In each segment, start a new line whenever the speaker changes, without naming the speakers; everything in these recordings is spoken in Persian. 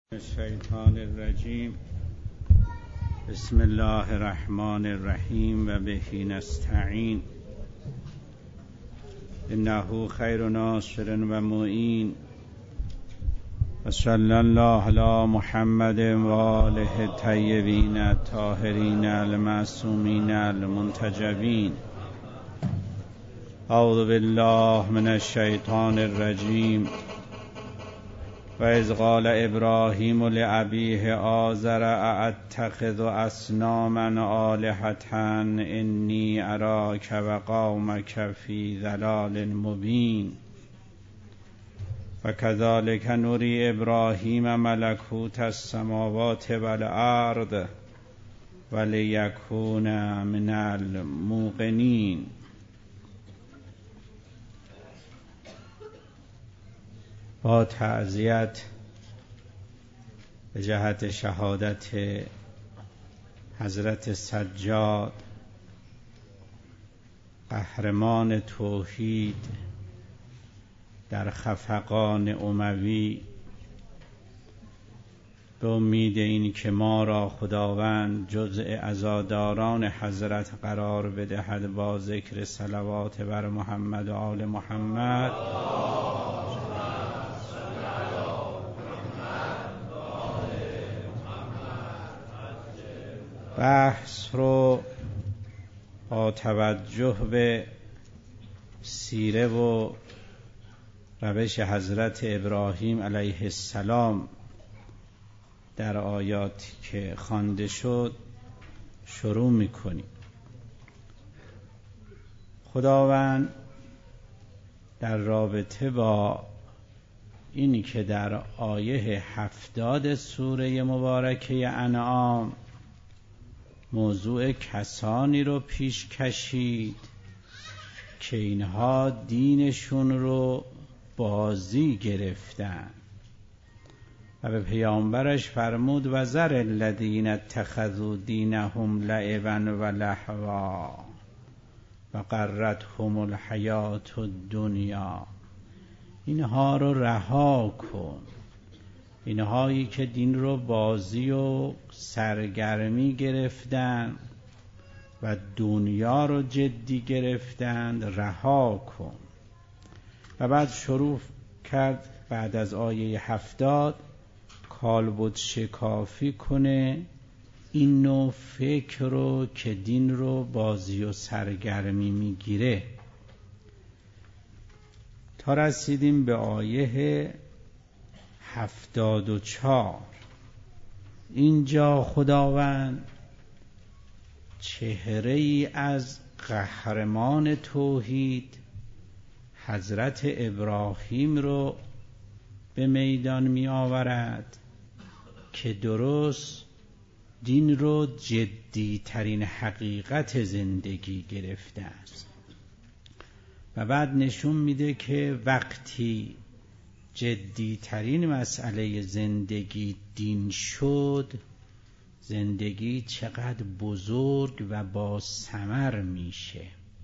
الشیطان الرجیم. بسم الله الرحمن الرحیم و به نستعین. انه خیر ناصر و معین. و صلی الله علی محمد و آله الطیبین الطاهرین المعصومین المنتجبین. اعوذ بالله من الشیطان الرجیم. و اذ قال ابراهیم لابیه آزر ااتخذ اصناما آلهة انی اراک و قومک فی ضلال مبین. و کذلک نری ابراهیم ملکوت السماوات و الارض و لیکون من الموقنین. با تعزیت به جهت شهادت حضرت سجاد قهرمان توحید در خفقان اموی، به امید این که ما را خداوند جزء عزاداران حضرت قرار بدهد، با ذکر صلوات بر محمد و آل محمد. بحث رو با توجه به سیره و روش حضرت ابراهیم علیه السلام در آیاتی که خوانده شد شروع می‌کنیم. خداوند در رابطه با اینی که در آیه 70 سوره مبارکه انعام موضوع کسانی رو پیش کشید که اینها دینشون رو بازی گرفتن و به پیامبرش فرمود و ذر الذین اتخذوا دینهم لعبا و لهوا و غرتهم الحیات الدنیا. اینها رو رها کن، اینهایی که دین رو بازی و سرگرمی گرفتن و دنیا رو جدی گرفتند، رها کن. و بعد شروع کرد بعد از آیه 70 کالبد شکافی کنه این نوع فکر رو که دین رو بازی و سرگرمی میگیره، تا رسیدیم به آیه 74. اینجا خداوند چهره ای از قهرمان توحید حضرت ابراهیم رو به میدان می آورد که درست دین رو جدی ترین حقیقت زندگی گرفته است و بعد نشون میده که وقتی جدی ترین مسئله زندگی دین شد، زندگی چقدر بزرگ و با ثمر میشه.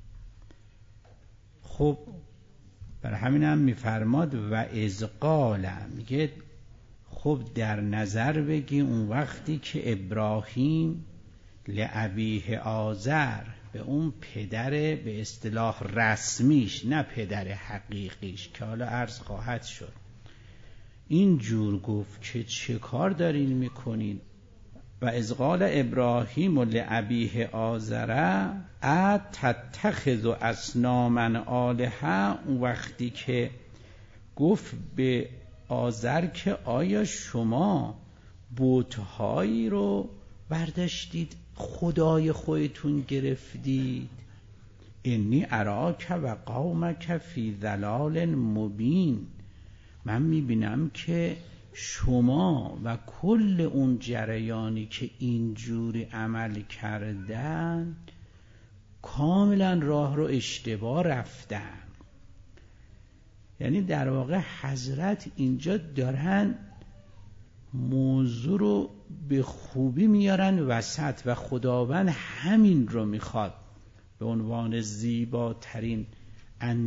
خب برای همین هم میفرماد و اذ قال، میگه خب در نظر بگی اون وقتی که ابراهیم لابیه آزر، به اون پدر به اصطلاح رسمیش، نه پدر حقیقیش که حالا عرض خواهد شد، این جور گفت که چه کار دارین میکنین. و اذ قال ابراهیم لابیه آزر اتتخذ اصناما آلهة، اون وقتی که گفت به آزر که آیا شما بت‌هایی رو برداشتید خدای خودتون گرفتید. انی اراک و قومک فی ضلال مبین، من میبینم که شما و کل اون جریانی که اینجوری عمل کردن کاملا راه رو اشتباه رفتن. یعنی در واقع حضرت اینجا دارن موضوع رو به خوبی میارن وسط و خداوند همین رو میخواد به عنوان زیباترین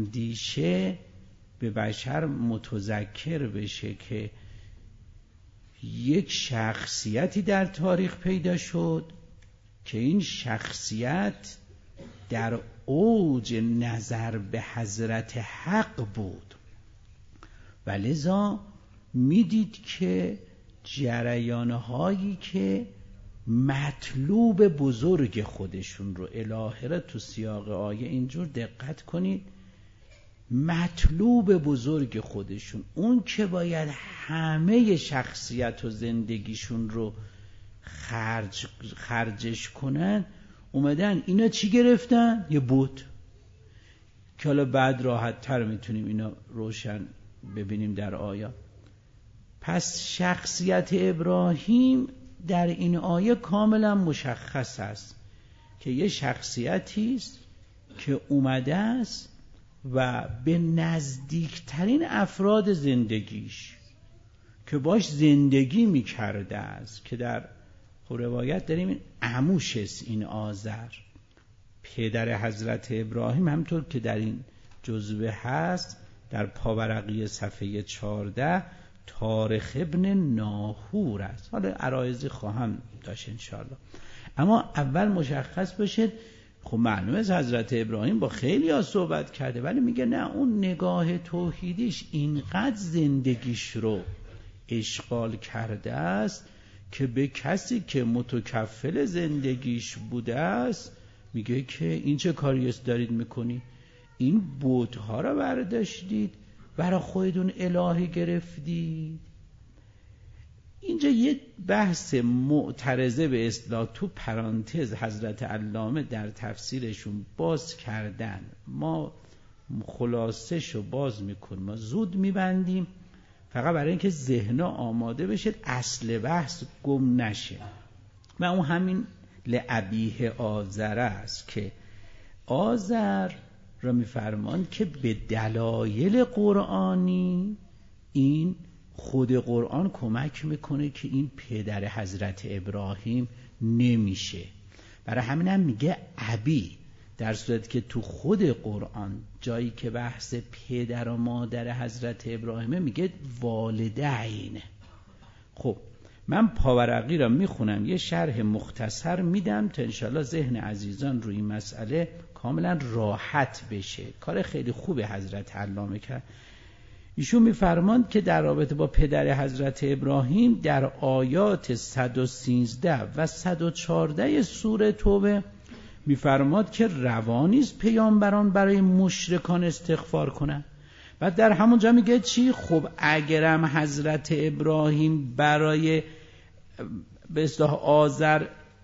اندیشه به بشر متذکر بشه که یک شخصیتی در تاریخ پیدا شد که این شخصیت در اوج نظر به حضرت حق بود و لذا میدید که جریانهایی که مطلوب بزرگ خودشون رو الهه را تو سیاق آیه اینجور دقت کنید، مطلوب بزرگ خودشون، اون که باید همه شخصیت و زندگیشون رو خرجش کنن، اومدن اینا چی گرفتن؟ یه بت که حالا بعد راحت تر میتونیم اینا روشن ببینیم در آیات. پس شخصیت ابراهیم در این آیه کاملا مشخص است که یه شخصیتی است که اومده است و به نزدیکترین افراد زندگیش که باش زندگی میکرده است، که در روایت داریم این عموش است، این آذر پدر حضرت ابراهیم، همطور که در این جزوه هست در پاورقی صفحه 14 تاریخ ابن ناهور است. حالا عرایضی خواهم داشت انشاءالله، اما اول مشخص بشه. خب معلومه از حضرت ابراهیم با خیلی ها صحبت کرده، ولی میگه نه، اون نگاه توحیدیش اینقدر زندگیش رو اشغال کرده است که به کسی که متکفل زندگیش بوده است میگه که این چه کاری است دارید میکنی؟ این بت‌ها را برداشتید برای خودتون الهه گرفتید. اینجا یه بحث معترضه به اصطلاح تو پرانتز حضرت علامه در تفسیرشون باز کردن، ما خلاصه‌شو باز میکنیم، ما زود میبندیم فقط برای اینکه ذهن‌ها آماده بشه، اصل بحث گم نشه. و اون همین لعبیه آذر است که آذر را میفرمان که به دلایل قرآنی این خود قرآن کمک میکنه که این پدر حضرت ابراهیم نمیشه. برای همین هم میگه ابی، در صورتی که تو خود قرآن جایی که بحث پدر و مادر حضرت ابراهیمه میگه والدین. خب من پاورقی را میخونم، یه شرح مختصر میدم تا انشاءالله ذهن عزیزان روی این مسئله کاملا راحت بشه. کار خیلی خوب حضرت علامه کرد. ایشون میفرماند که در رابطه با پدر حضرت ابراهیم در آیات 113 و 114 سوره توبه میفرماد که روانیست پیامبران برای مشرکان استغفار کنند. و در همونجا میگه چی؟ خب اگرم حضرت ابراهیم برای به اصطلاح آذر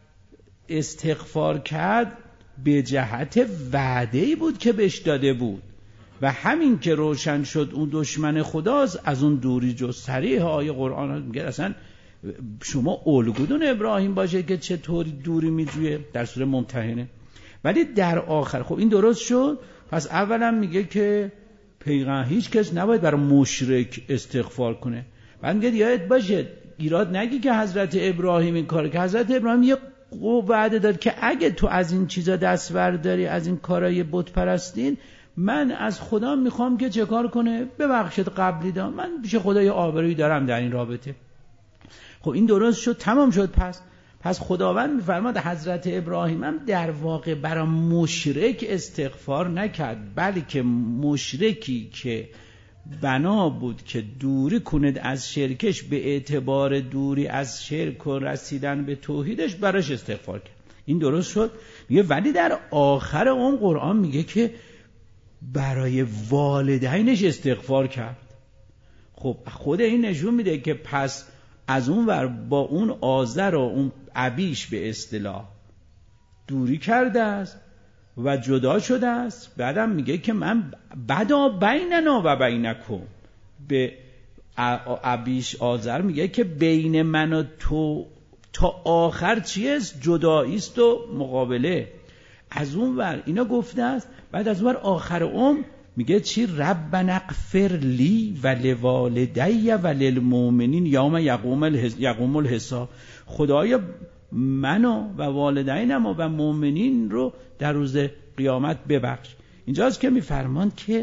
استغفار کرد به جهت وعده‌ای بود که بهش داده بود و همین که روشن شد اون دشمن خداست، از اون دوری جز. صریح آیه قرآن میگه اصلا شما الگودون ابراهیم باشه که چطوری دوری میجویه در سوره ممتحنه. ولی در آخر خب این درست شد. پس اولا میگه که پیغمبر هیچ کس نباید برای مشرک استغفار کنه. بعد میگه یادت باشه ایراد نگی که حضرت ابراهیم این کار، که حضرت ابراهیم یه وعده داد که اگه تو از این چیزا دست برداری، از این کارهای بت پرستین، من از خدا میخوام که چه کار کنه؟ ببخشید قبلی دا من پیش خدا یه آبرویی دارم در این رابطه. خب این درست شد، تمام شد. پس خداوند میفرماد حضرت ابراهیم هم در واقع برای مشرک استغفار نکرد، بلکه مشرکی که بنا بود که دوری کند از شرکش به اعتبار دوری از شرک و رسیدن به توحیدش براش استغفار کرد. این درست شد. میگه ولی در آخر اون قرآن میگه که برای والدینش استغفار کرد. خب خود این نشون میده که پس از اون ور با اون آذر و اون ابیش به اصطلاح دوری کرده است و جدا شده است. بعدم میگه که من بدا بیننا و بینکم، به ابیش آذر میگه که بین من و تو تا آخر چیست؟ جدایی است و مقابله. از اون ور اینا گفته است. بعد از اون ور آخر میگه چی؟ ربنا اغفر لی و لوالدی و للمؤمنین یوم یقوم الحساب. خدایا منو و والدینم و مؤمنین رو در روز قیامت ببخش. اینجاست که میفرمان که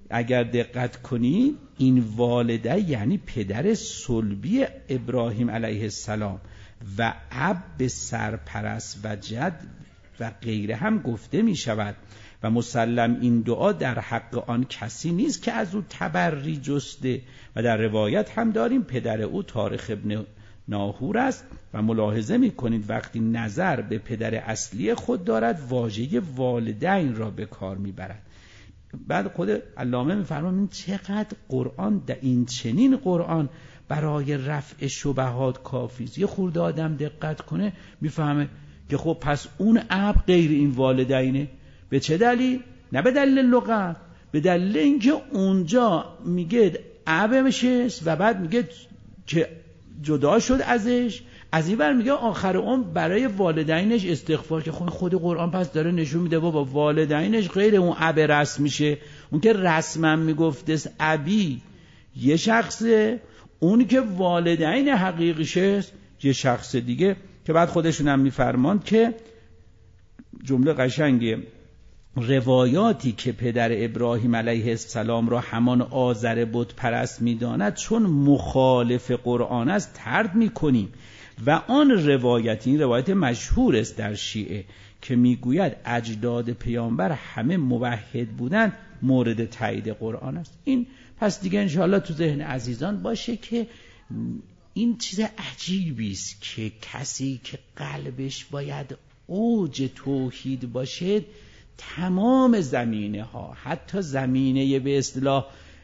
اگر دقت کنید این والده یعنی پدر صلبی ابراهیم علیه السلام و اب سرپرست و جد و غیره هم گفته می شود و مسلم این دعا در حق آن کسی نیست که از او تبری جسته و در روایت هم داریم پدر او طارق ابن ناهور است و ملاحظه می کنید وقتی نظر به پدر اصلی خود دارد واژه والدین را به کار می برد. بعد خود علامه می‌فرمایند چقدر قرآن در این چنین قرآن برای رفع شبهات کافی است. یه خورده آدم دقت کنه میفهمه که خب پس اون اب غیر این والدینه. به چه دلیل؟ نه به دلیل لغت، به دلیل اینکه اونجا میگه اب میشه و بعد میگه که جدا شد ازش، از این ور میگه آخر عمر برای والدینش استغفار، که خود قرآن پس داره نشون میده بابا والدینش غیر اون اب رسم میشه. اون که رسما میگفته ابی یه شخصه، اونی که والدین حقیقیشه یه شخص دیگه، که بعد خودشون هم میفرمان که جمله قشنگه روایاتی که پدر ابراهیم علیه السلام را همان آزر بت پرست میداند چون مخالف قرآن است طرد میکنیم و آن روایت، این روایت مشهور است در شیعه که میگوید اجداد پیامبر همه موحد بودند مورد تایید قرآن است. این پس دیگه انشاءالله تو ذهن عزیزان باشه که این چیز عجیبی است که کسی که قلبش باید اوج توحید باشه تمام زمینه ها، حتی زمینه به اصطلاح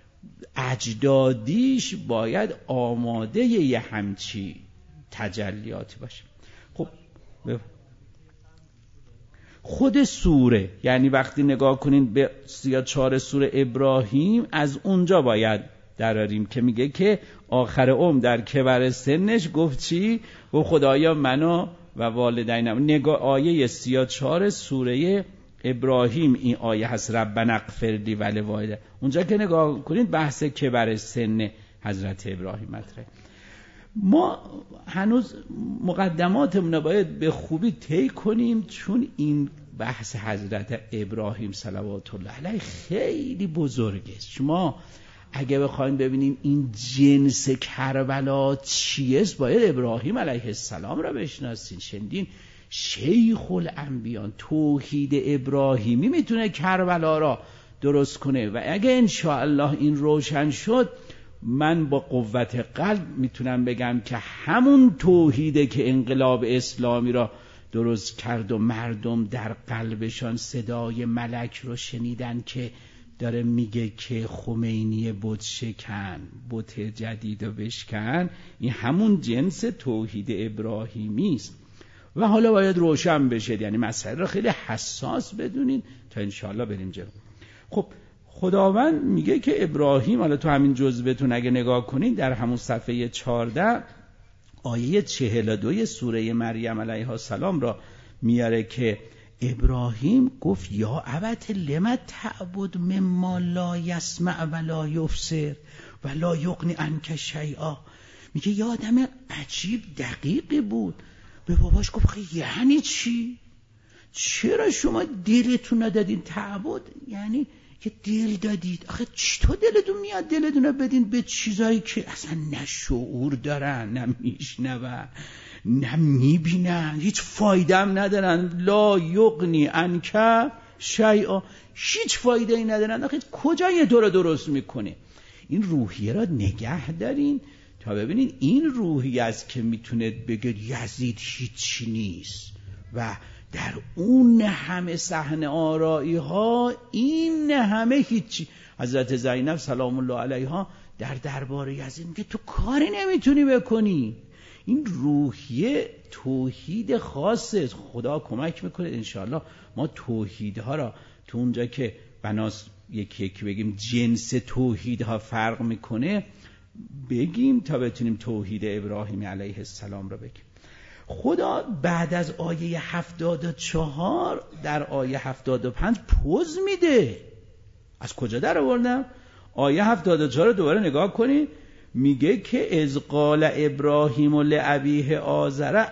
اجدادیش باید آماده یه همچی تجلیاتی باشه. خب خود سوره، یعنی وقتی نگاه کنین به 34 سوره ابراهیم، از اونجا باید دراریم که میگه که آخر عمر در کبر سنش گفت چی؟ و خدایا منو و والدینم. نگاه آیه 34 سوره ابراهیم این آیه هست ربنا اغفر لی و لوالدی. اونجا که نگاه کنید بحث کبر سن حضرت ابراهیم مطرحه. ما هنوز مقدماتمون باید به خوبی طی کنیم چون این بحث حضرت ابراهیم صلوات الله علیه خیلی بزرگه. شما اگه بخواید ببینیم این جنس کربلا چیه باید ابراهیم علیه السلام را بشناسین. شنیدین شیخ الانبیان توحید ابراهیمی میتونه کربلا را درست کنه و اگه انشاءالله این روشن شد من با قوت قلب میتونم بگم که همون توحیده که انقلاب اسلامی را درست کرد و مردم در قلبشان صدای ملک رو شنیدن که داره میگه که خمینی بت شکن، بت جدید رو بشکن، این همون جنس توحید ابراهیمی است و حالا باید روشن بشه. یعنی مسئله رو خیلی حساس بدونین تا انشاءالله بریم جلو. خب خداوند میگه که ابراهیم، حالا تو همین جزوهتون اگه نگاه کنید در همون صفحه 14 آیه 42 سوره مریم علیها السلام را میاره که ابراهیم گفت یا ابت لم تعبد مما لا یسمع ولا یبصر ولا یغنی عنک شیئا. میگه یه آدم عجیب دقیقی بود. به باباش گفت یعنی چی؟ چرا شما دلتون ندادین تعبد؟ یعنی که دل دادید. آخه چطور دلتون میاد دلتون رو بدین به چیزایی که اصلا نه شعور دارن، نه میشنون، نه میبینن، هیچ فایده هم ندارن. لا یغنی عنک شیئا، هیچ فایده ای ندارن. آخه کجا یه طور درست میکنه؟ این روحیه را نگه دارین تا ببینین این روحیه است که میتونه بگه یزید هیچی نیست و در اون همه صحنه آرایی ها این همه هیچی. حضرت زینب سلام الله علیها در دربار یزید میگه تو کاری نمیتونی بکنی. این روحیه توحید خاصه. خدا کمک میکنه انشاءالله ما توحیدها را تو اونجا که بناس یکی یکی بگیم جنس توحیدها فرق میکنه بگیم تا بتونیم توحید ابراهیم علیه السلام را بگیم. خدا بعد از آیه 74 در آیه 75 پوز میده. از کجا در آوردم؟ آیه 74 رو دوباره نگاه کنید. میگه که اذ قال ابراهیم لابیه آزر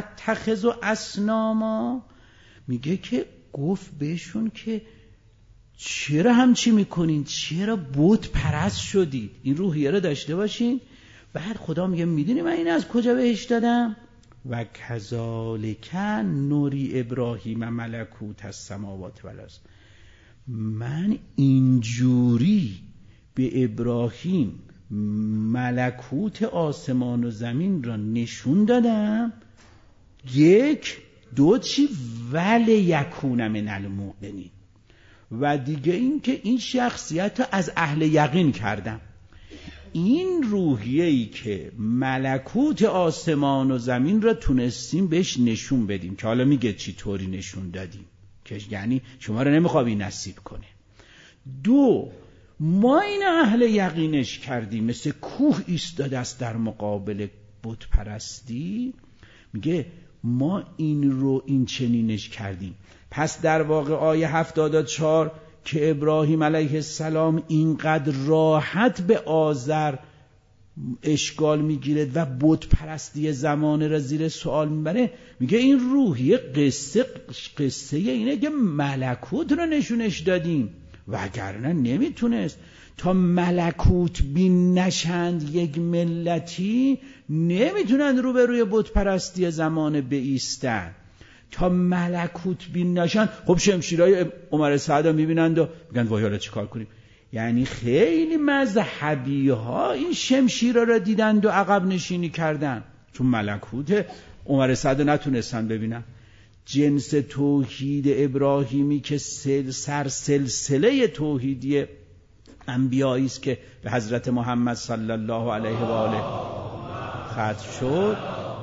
تتخذ اصناما. میگه که گفت بهشون که چرا همچی میکنین؟ چرا بت پرست شدید؟ این روحیه رو داشته باشین. بعد خدا میگه میدونی من این از کجا بهش دادم؟ و کذالک نوری ابراهیم ملکوت السماوات والارض. من اینجوری به ابراهیم ملکوت آسمان و زمین را نشون دادم. یک دو چی؟ ولیکون من الموقنین. و دیگه این که این شخصیت رو از اهل یقین کردم. این روحیه‌ای که ملکوت آسمان و زمین را تونستیم بهش نشون بدیم، که حالا میگه چی طوری نشون دادیم، که یعنی شما رو نمیخوابی نصیب کنه. دو، ما این اهل یقینش کردیم، مثل کوه ایستاده است در مقابل بت پرستی. میگه ما این چنینش کردیم. پس در واقع آیه 74 که ابراهیم علیه السلام اینقدر راحت به آذر اشکال میگیرد و بت پرستی زمانه را زیر سوال میبره، میگه این روحیه قصه اینه که ملکوت رو نشونش دادیم، وگرنه نمیتونست. تا ملکوت بین نشند یک ملتی نمیتونن روبروی بت پرستی زمانه بایستن. تا ملکوت بین نشند، خب شمشیرهای عمر سعد رو میبینند و میگن وای حالا چیکار کنیم؟ یعنی خیلی مذهبی ها این شمشیرها رو دیدند و عقب نشینی کردن، چون ملکوت عمر سعد نتونستن ببینن. جنس توحید ابراهیمی که سلسله توحیدی انبیایی است که به حضرت محمد صلی الله علیه و آله ختم شد،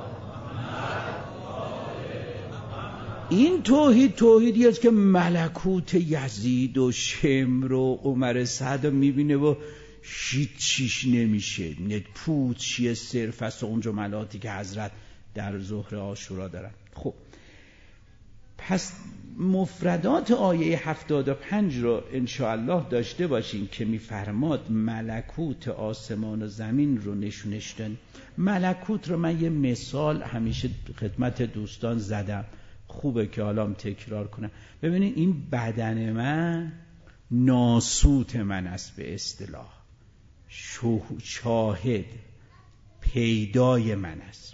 این توحیدی است که ملکوت یزید و شمر و عمر سعد میبینه و چیش نمیشه. پوچی صرف است و اون جملاتی که حضرت در ظهر عاشورا دارن. خب پس مفردات آیه 75 رو انشاءالله داشته باشیم که میفرماد ملکوت آسمان و زمین رو نشونش دادن. ملکوت رو من یه مثال همیشه خدمت دوستان زدم، خوبه که حالا هم تکرار کنم. ببینید این بدن من ناسوت من است، به اصطلاح شاهد پیدای من است.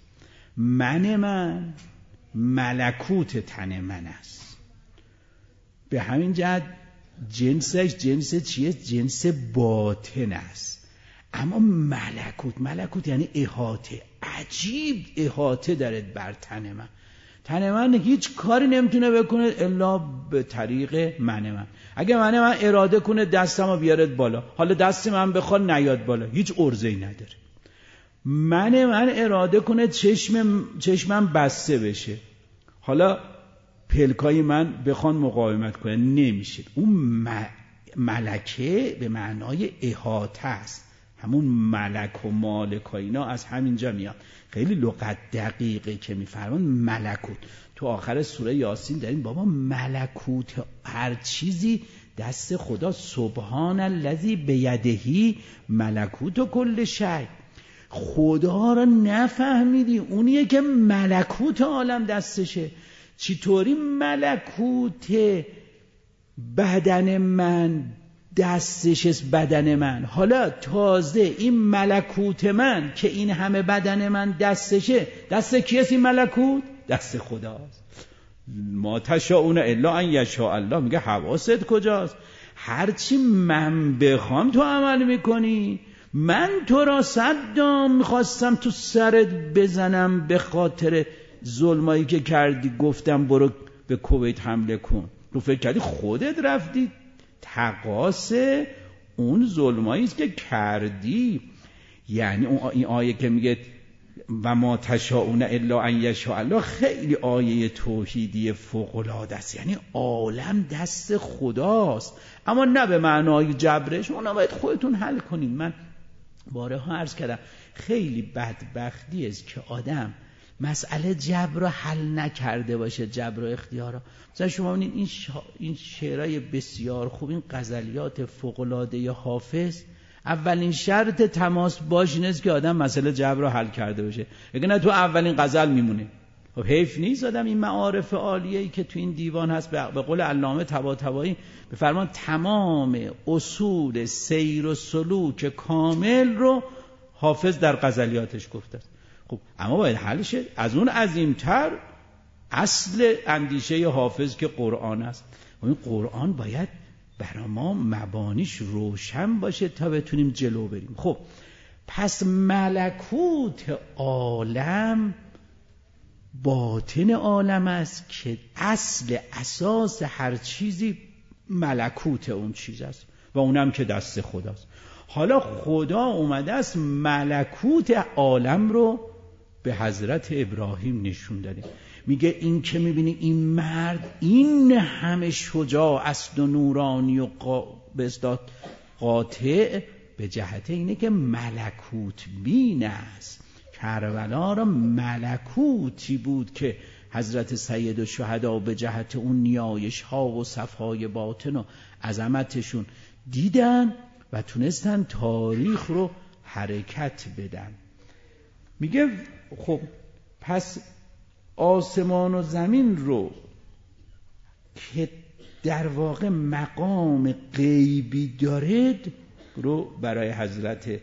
من ملکوت تن من است. به همین جهت جنسش جنس چیه؟ جنس باطن است. اما ملکوت یعنی احاطه، عجیب احاطه دارد بر تن من. تن من هیچ کاری نمیتونه بکنه الا به طریق من. اگه من اراده کنه دستمو بیارد بالا، حالا دست من بخواد نیاد بالا، هیچ عرضه‌ای نداره. من اراده کنه چشمم بسته بشه، حالا پلکای من بخوان مقاومت کنه، نمیشه. اون ملکه به معنای احاطه است. همون ملک و مالک و اینا از همینجا میاد. خیلی لغت دقیقه که میفرمان ملکوت. تو آخر سوره یاسین داریم بابا ملکوت هر چیزی دست خدا، سبحان الذی بیدهی ملکوت و کل شی. خدا را نفهمیدی، اونیه که ملکوت عالم دستشه. چطوری ملکوت بدن من دستش است؟ بدن من حالا تازه این ملکوت من که این همه بدن من دستشه، دست کیست این ملکوت؟ دست خداست. ما تشاءون الا ان یشاء الله. میگه حواست کجاست؟ هرچی من بخوام تو عمل میکنی. من تو را صدام میخواستم تو سرت بزنم به خاطر ظلمایی که کردی، گفتم برو به کویت حمله کن، تو فکر کردی خودت رفتی تقاص اون ظلمایی است که کردی. یعنی این آیه که میگه و ما تشاءون الا ان یشاء الله خیلی آیه توحیدی فوق العاده است. یعنی عالم دست خداست، اما نه به معنای جبرش. اونا باید خودتون حل کنین. من بارها عرض کردم خیلی بدبختی است که آدم مسئله جبر رو حل نکرده باشه، جبر و اختیار رو. مثلا شما ببینید این شعرهای بسیار خوب، این غزلیات فوق‌العاده حافظ، اولین شرط تماس باش اینه که آدم مسئله جبر رو حل کرده باشه. اگه نه تو اولین غزل میمونه. خب حیف نیست آدم این معارف عالیه‌ای که تو این دیوان هست به قول علامه طباطبایی بفرمان تمام اصول سیر و سلوک کامل رو حافظ در غزلیاتش گفته است. خب اما باید حل شه. از اون عظیمتر اصل اندیشه حافظ که قرآن است. این قرآن باید برای ما مبانیش روشن باشه تا بتونیم جلو بریم. خب پس ملکوت عالم باطن عالم است که اصل اساس هر چیزی ملکوت اون چیز است و اونم که دست خداست. حالا خدا اومده است ملکوت عالم رو به حضرت ابراهیم نشون داده. میگه این که میبینی این مرد این همه شجاع است و نورانی و به اصطلاح قاطع، به جهت اینه که ملکوت بین است. کربلا را ملکوتی بود که حضرت سید الشهدا به جهت اون نیایش ها و صفای باطن و عظمتشون دیدن و تونستن تاریخ رو حرکت بدن. میگه خب پس آسمان و زمین رو که در واقع مقام غیبی دارد رو برای حضرت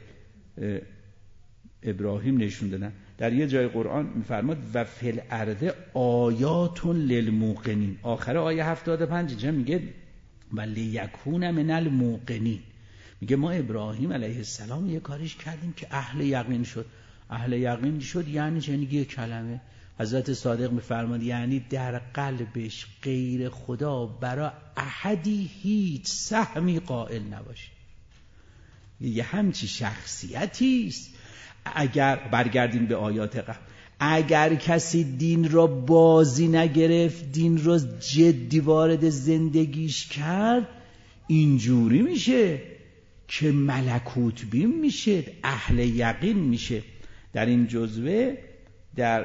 ابراهیم نشون دادن. در یه جای قرآن میفرماد و فی الارض آیات للموقنین. آخر آیه 75 اینجا میگه و لیکون من الموقنین. میگه ما ابراهیم علیه السلام یه کاریش کردیم که اهل یقین شد. اهل یقین شد یعنی یه کلمه. حضرت صادق میفرماد یعنی در قلبش غیر خدا برای احدی هیچ سهمی قائل نباشه. یه همچی شخصیتی است. اگر برگردیم به آیات قبل، اگر کسی دین را بازی نگرفت، دین را جدی وارد زندگیش کرد، اینجوری میشه که ملکوت بین میشه، اهل یقین میشه. در این جزوه در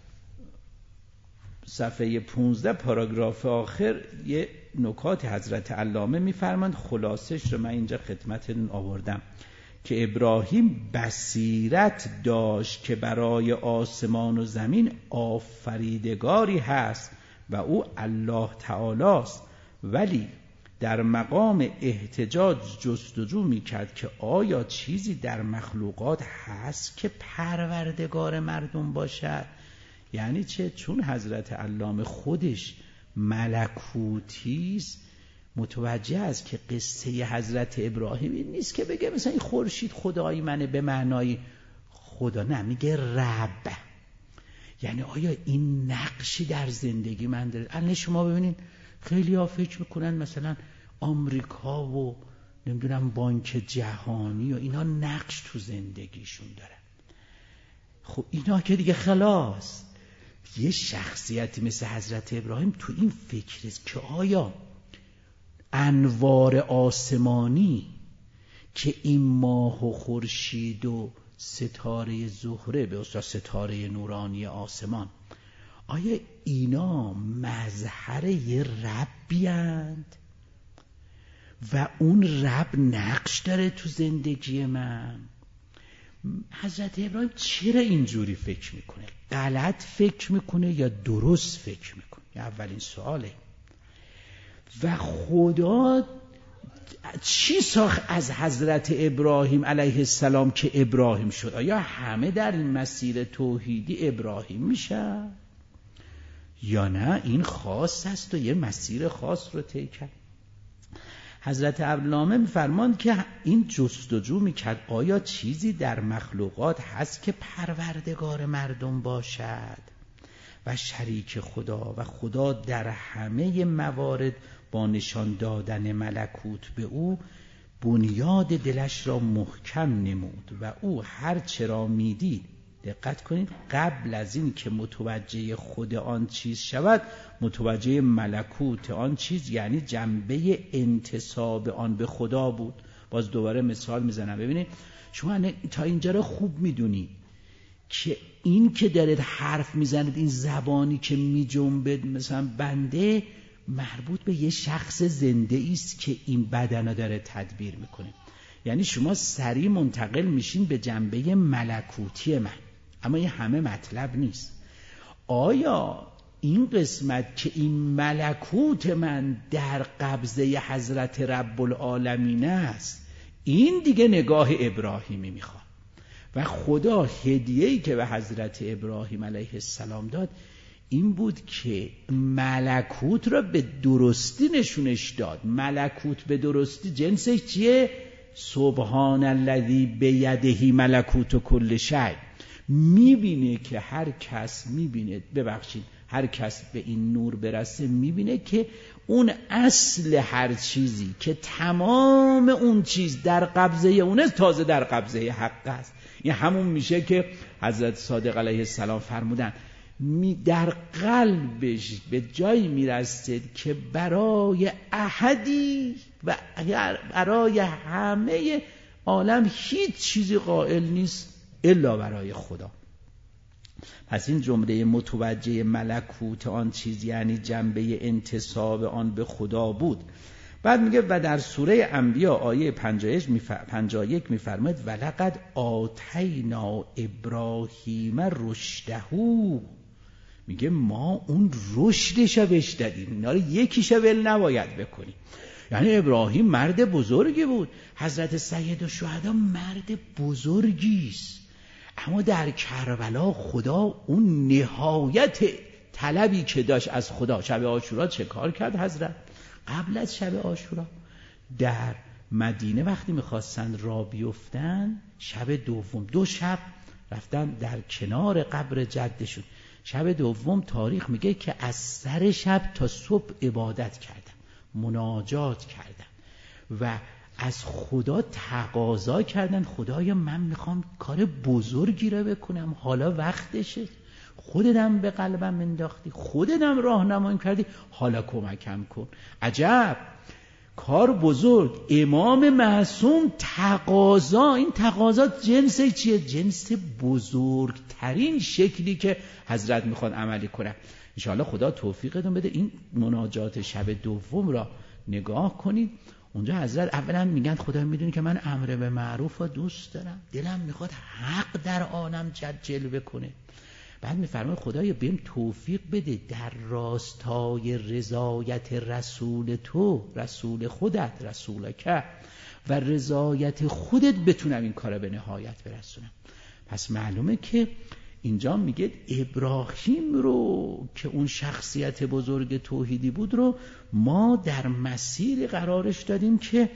صفحه 15 پاراگراف آخر یه نکات حضرت علامه میفرمند، خلاصش رو من اینجا خدمتتون آوردم که ابراهیم بصیرت داشت که برای آسمان و زمین آفریدگاری هست و او الله تعالی است، ولی در مقام احتجاج جستجو میکرد که آیا چیزی در مخلوقات هست که پروردگار مردم باشد. یعنی چه؟ چون حضرت علامه خودش ملکوتی است، متوجه است که قصه حضرت ابراهیم این نیست که بگه مثلا این خورشید خدای منه به معنای خدا، نه، میگه رب. یعنی آیا این نقشی در زندگی من داره؟ الان شما ببینید خیلی ها فکر میکنن مثلا آمریکا و نمیدونم بانک جهانی و اینا نقش تو زندگیشون داره. خب اینا که دیگه خلاص. یه شخصیتی مثل حضرت ابراهیم تو این فکر است که آیا انوار آسمانی که این ماه و خورشید و ستاره زهره به اصطلاح ستاره نورانی آسمان، آیا اینا مظهر یه ربی اند و اون رب نقش داره تو زندگی من؟ حضرت ابراهیم چرا اینجوری فکر میکنه؟ غلط فکر میکنه یا درست فکر میکنه؟ اولین سواله. و خدا چی ساخت از حضرت ابراهیم علیه السلام که ابراهیم شد؟ آیا همه در این مسیر توحیدی ابراهیم میشن؟ یا نه این خاص است و یه مسیر خاص رو طی کرد؟ حضرت علامه میفرماند که این جستجو میکرد آیا چیزی در مخلوقات هست که پروردگار مردم باشد و شریک خدا، و خدا در همه موارد با نشان دادن ملکوت به او بنیاد دلش را محکم نمود و او هر چرا میدید، دقت کنید، قبل از این که متوجه خود آن چیز شود متوجه ملکوت آن چیز، یعنی جنبه انتساب آن به خدا بود. باز دوباره مثال میزنم، ببینید شما تا اینجا رو خوب میدونید که این که دارید حرف میزنید، این زبانی که میجنبید مثلا بنده، مربوط به یه شخص زنده است که این بدن رو داره تدبیر میکنه. یعنی شما سریع منتقل میشین به جنبه ملکوتی من، اما این همه مطلب نیست. آیا این قسمت که این ملکوت من در قبضه حضرت رب العالمین است، این دیگه نگاه ابراهیمی میخواد. و خدا هدیه‌ای که به حضرت ابراهیم علیه السلام داد این بود که ملکوت را به درستی نشونش داد. ملکوت به درستی جنسش چیه؟ سبحان الذی بیده ملکوت کل شیء. میبینه که هر کس هر کس به این نور برسه میبینه که اون اصل هر چیزی که تمام اون چیز در قبضه اونه، تازه در قبضه حق است. این همون میشه که حضرت صادق علیه السلام فرمودن در قلبش به جایی میرسید که برای احدی و برای همه عالم هیچ چیزی قائل نیست الا برای خدا. پس این جمله متوجه ملکوت آن چیز یعنی جنبه انتساب آن به خدا بود. بعد میگه و در سوره انبیاء آیه 51 میفرماید ولقد آتینا ابراهیم رشده، میگه ما اون رشدش رو بهش دادیم. اینا رو یکیش ول نباید بکنیم. یعنی ابراهیم مرد بزرگی بود، حضرت سید الشهدا مرد بزرگیست، اما در کربلا خدا اون نهایت طلبی که داشت از خدا، شب عاشورا چه کار کرد حضرت؟ قبل از شب عاشورا در مدینه وقتی میخواستن راه بیفتن، شب دوم 2 شب رفتن در کنار قبر جدشون. شب دوم تاریخ میگه که از سر شب تا صبح عبادت کردن، مناجات کردن و از خدا تقاضا کردن خدایا من میخوام کار بزرگی رو بکنم، حالا وقتشه، خودتم به قلبم انداختی، خودتم راهنمایی کردی، حالا کمکم کن. عجب کار بزرگ. امام معصوم تقاضا، این تقاضا جنس چیه؟ جنس بزرگترین شکلی که حضرت میخواد عملی کنه. انشاءالله خدا توفیقتون بده این مناجات شب دوم را نگاه کنید. اونجا حضرت اولا میگن خدا میدونه که من امر به معروف رو دوست دارم، دلم میخواد حق در عالم جلوه کنه. بعد میفرماید خدایا بهم توفیق بده در راستای رضایت رسول تو، رسول خودت، رسولک و رضایت خودت بتونم این کار به نهایت برسونم. پس معلومه که اینجا میگه ابراهیم رو که اون شخصیت بزرگ توحیدی بود رو ما در مسیر قرارش دادیم که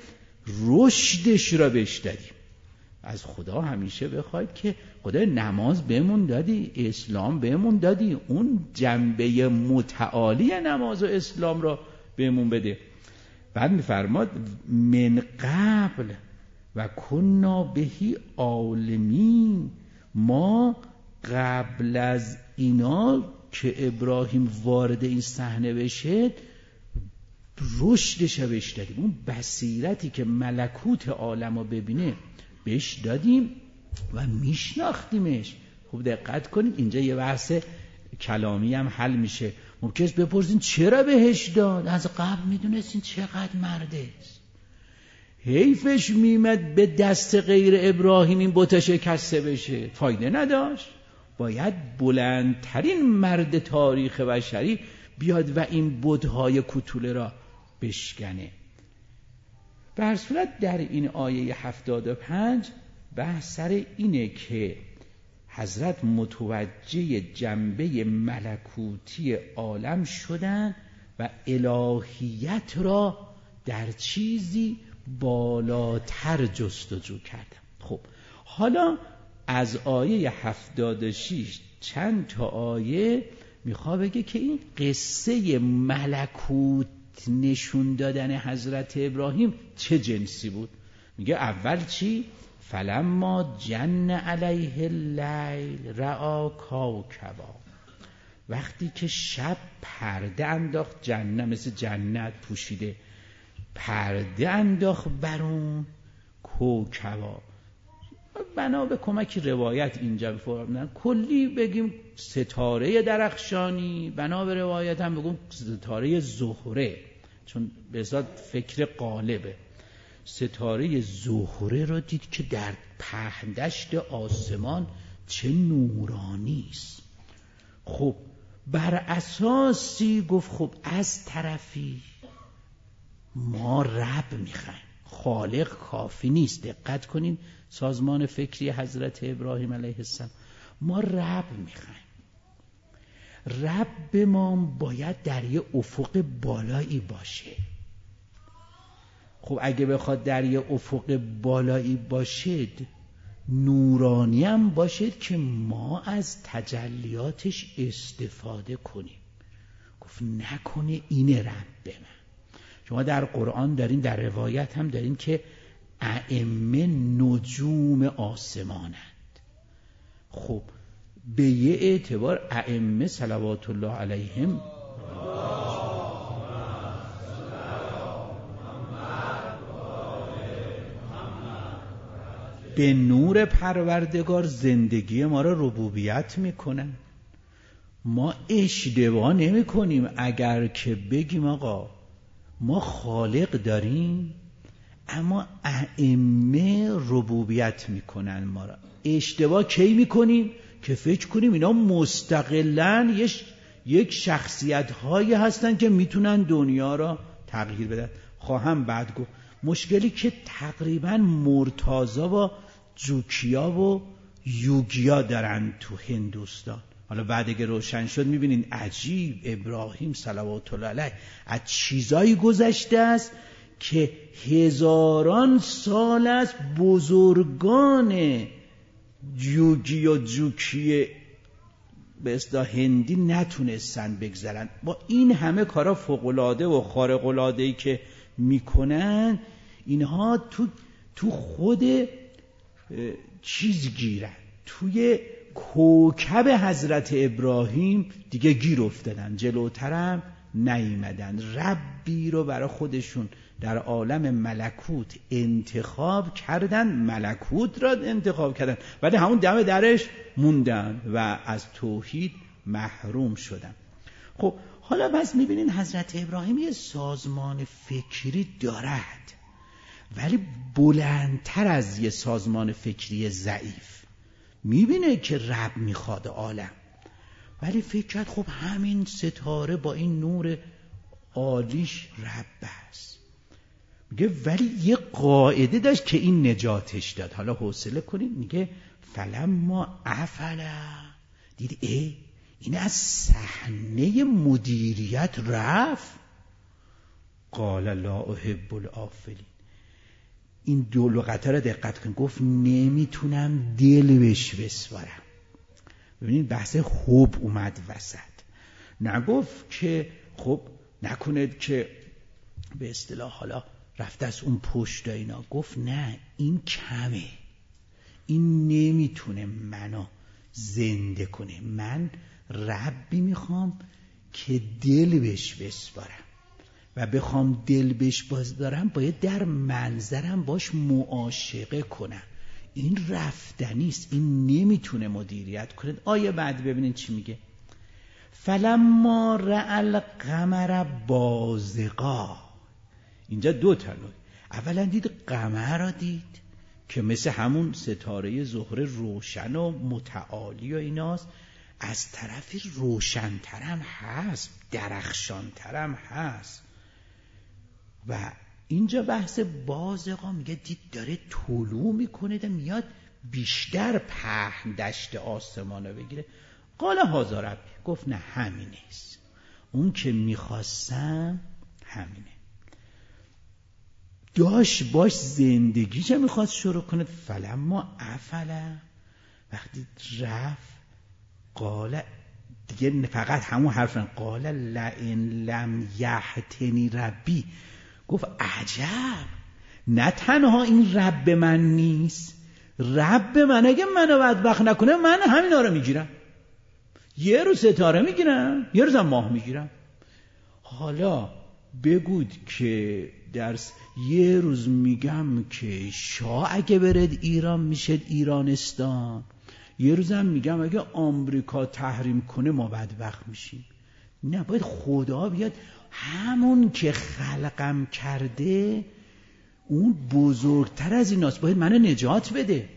رشدش را بهش دادیم. از خدا همیشه بخواید که خدا نماز بهمون دادی، اسلام بهمون دادی، اون جنبه متعالی نماز و اسلام را بهمون بده. بعد میفرماد من قبل و کنا بهی عالمین، ما قبل از اینا که ابراهیم وارد این صحنه بشه رشدش بهش دادیم، اون بصیرتی که ملکوت عالم رو ببینه بهش دادیم و میشناختیمش. خوب دقت کنید اینجا یه بحث کلامی هم حل میشه. ممکنه بپرسین چرا بهش داد؟ از قبل میدونستین چقدر مرده است، حیفش میمد به دست غیر ابراهیم این بت شکسته بشه، فایده نداشت. باید بلندترین مرد تاریخ بشری بیاد و این بت‌های کوتوله را بشکنه. به هر صورت در این آیه 75 بحث سر اینه که حضرت متوجه جنبه ملکوتی عالم شدن و الهیت را در چیزی بالاتر جستجو کردن. خب حالا از آیه 76 چند تا آیه میخواد بگه که این قصه ملکوت نشون دادن حضرت ابراهیم چه جنسی بود. میگه اول چی؟ فلما جن علیه اللیل رأى کوکبا، وقتی که شب پرده انداخت، جنت مثل جنت پوشیده، پرده انداخت برون کوکبا. بنا به کمک روایت اینجا بفرمودن کلی بگیم ستاره درخشانی، بنا به روایت هم بگیم ستاره زهره، چون به ذات فکر غالبه. ستاره زهره را دید که در پهن دشت آسمان چه نورانی است. خب بر اساسی گفت خب از طرفی ما رب میخوایم، خالق کافی نیست. دقت کنین سازمان فکری حضرت ابراهیم علیه السلام، ما رب میخوایم. رب ما باید در یه افق بالایی باشه. خب اگه بخواد در یه افق بالایی باشد، نورانی هم باشد که ما از تجلیاتش استفاده کنیم. گفت نکنه این رب من. شما در قرآن دارین، در روایت هم دارین که ائمه نجوم آسمانند. خب به یه اعتبار ائمه صلوات الله علیهم به نور پروردگار زندگی ما را ربوبیت میکنن. ما اشتباه نمی کنیم اگر که بگیم آقا ما خالق داریم اما ائمه ربوبیت میکنن ما را. اشتباه کی میکنیم؟ که فکر کنیم اینا مستقلاً یک شخصیت هایی هستن که میتونن دنیا را تغییر بدن. خواهم بعد گفت مشکلی که تقریبا مرتضی و جوکیا و یوگیا دارن تو هندوستان. حالا بعد اگه روشن شد میبینین عجیب ابراهیم صلوات الله علیه از چیزایی گذشته است که هزاران سال است بزرگان یوگی و جوکی به اصطلاح هندی نتونستن بگذرن. با این همه کارا فوق‌العاده و خارق‌العاده‌ای که میکنن، اینها تو خود چیز گیرن، توی کوکب حضرت ابراهیم دیگه گیر افتادن، جلوترم نیامدن. ربی رو برای خودشون در عالم ملکوت انتخاب کردن، ملکوت را انتخاب کردن، ولی همون دم درش موندن و از توحید محروم شدن. خب حالا بس میبینین حضرت ابراهیم یه سازمان فکری دارد، ولی بلندتر از یه سازمان فکری ضعیف. میبینه که رب میخواد عالم، ولی فکر کرد خب همین ستاره با این نور عالیش رب است. میگه ولی یه قاعده داشت که این نجاتش داد. حالا حوصله کنید. میگه فلما افلا، دید این از صحنه مدیریت رفت. قال لا احب الافلین. این دو لغت را دقت کن. گفت نمیتونم دل بهش بسپارم. ببینید بحث حب اومد وسط. نگفت که خب نکنید که به اصطلاح حالا رفته از اون پشت اینا. گفت نه، این کمه، این نمیتونه منو زنده کنه. من ربی میخوام که دل بهش بسپارم و بخوام دل بهش بسپارم باید در منظرم باش معاشقه کنم. این رفتنیست، این نمیتونه مدیریت کنه. آیه بعد ببینید چی میگه. فلما رأى القمر بازغا. اینجا دو تا نوع. اولا دید قمر را دید که مثل همون ستاره زهره روشن و متعالی و ایناست، از طرفی روشن‌ترم هست، درخشان‌ترم هست. و اینجا بحث بازغا میگه دید داره طلوع میکنه، میاد بیشتر پهن دشت آسمانو بگیره. قال هذا ربی. گفت نه همینیست، اون که میخواستم همینه. داشت باش زندگیش میخواست شروع کنه. فلما افلا، وقتی رفت، قال دیگه فقط همون حرف قال لئن لم یهدنی ربی. گفت عجب، نه تنها این رب من نیست، رب من اگه منو بدبخت نکنه من همینا رو میگیرم. یه روز ستاره میگیرم، یه روز ماه میگیرم. حالا بگود که درس یه روز میگم که شاه اگه برد ایران میشه ایرانستان، یه روزم میگم اگه آمریکا تحریم کنه ما بدبخت میشیم. نه، باید خدا بیاد همون که خلقم کرده اون بزرگتر از ایناست، باید منو نجات بده.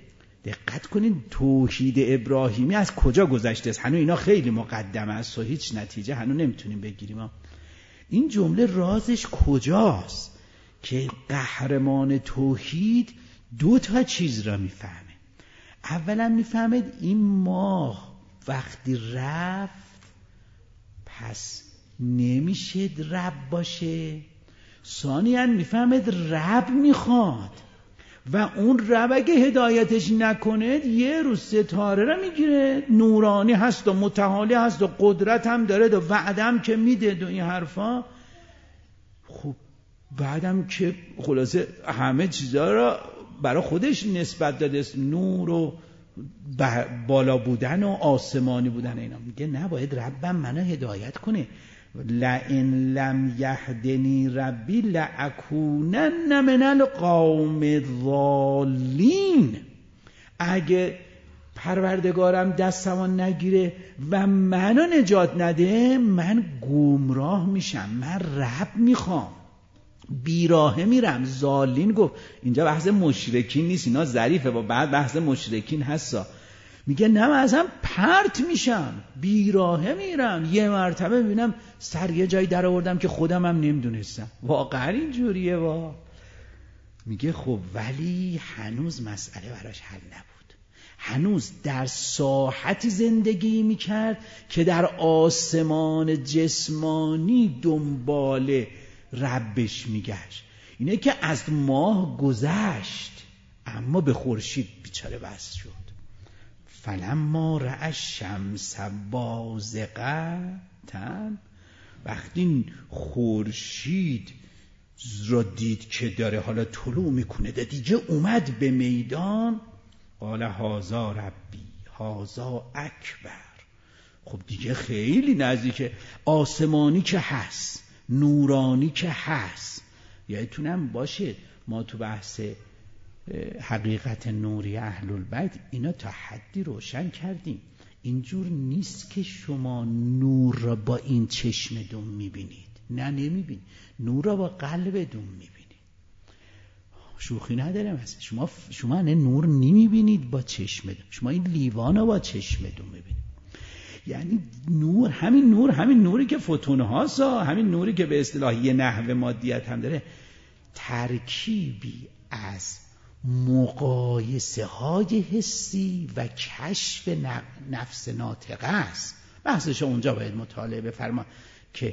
دقت کنین توحید ابراهیمی از کجا گذشته است. هنوز اینا خیلی مقدمه است و هیچ نتیجه هنوز نمیتونیم بگیریم. این جمله رازش کجاست که قهرمان توحید 2 چیز را میفهمه. اولا میفهمید این ماه وقتی رفت پس نمیشه رب باشه. ثانیاً میفهمید رب میخواد و اون رب اگه هدایتش نکنه یه روز ستاره را میگیره، نورانی هست و متعالی هست و قدرت هم داره و وعدم که میده و این حرفا. خب بعدم که خلاصه همه چیزا را برای خودش نسبت داده، نور و بالا بودن و آسمانی بودن اینا. میگه نباید ربم منو هدایت کنه. لئن لم یهدنی ربی لأکونن من القوم الضالین. اگه پروردگارم دستم نگیره و منو نجات نده من گمراه میشم، من رب میخوام، بیراهه میرم. ضالین گفت اینجا بحث مشرکین نیست، اینا ظریفه، با بعد بحث مشرکین هستا. میگه نه من اصلا پرت میشم، بیراهه میرم. یه مرتبه میبینم سر یه جایی در آوردم که خودم هم نمیدونستم. واقعا اینجوریه میگه خب ولی هنوز مسئله براش حل نبود. هنوز در ساحتی زندگی میکرد که در آسمان جسمانی دنبال ربش میگشت. اینه که از ماه گذشت اما به خورشید بیچاره وصل شد. فلما رأى الشمس بازغة، وقتی خورشید را دید که داره حالا طلوع میکنه، دیگه اومد به میدان، قال هذا ربی هذا اکبر. خب دیگه خیلی نزدیکه، آسمانی که هست، نورانی که هست. یادتونم باشه ما تو بحث حقیقت نوری اهل البیت اینا تا حدی روشن کردیم. اینجور نیست که شما نور را با این چشمتون میبینید، نه نمیبینید. نور را با قلبتون میبینید. شوخی نداره مثلا شما نه نور نمیبینید با چشمتون، شما این لیوان را با چشمتون میبینید. یعنی نور، همین نوری که فوتون هاست، همین نوری که به اصطلاح یه نحو مادیت هم داره، ترکیبی از مقایسه های حسی و کشف نفس ناطقه است. بحثش اونجا باید مطالعه بفرما که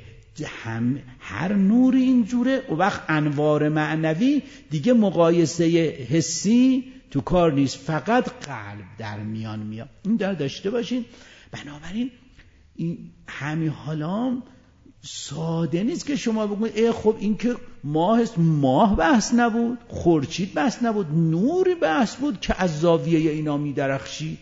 هر نور اینجوره. و وقت انوار معنوی دیگه مقایسه حسی تو کار نیست، فقط قلب در میان میاد. این داشته باشین. بنابراین این همین حالا ساده نیست که شما بگوید خب این که ماه است، ماه بحث نبود، خورشید بحث نبود، نوری بحث بود که از زاویه اینا می درخشید.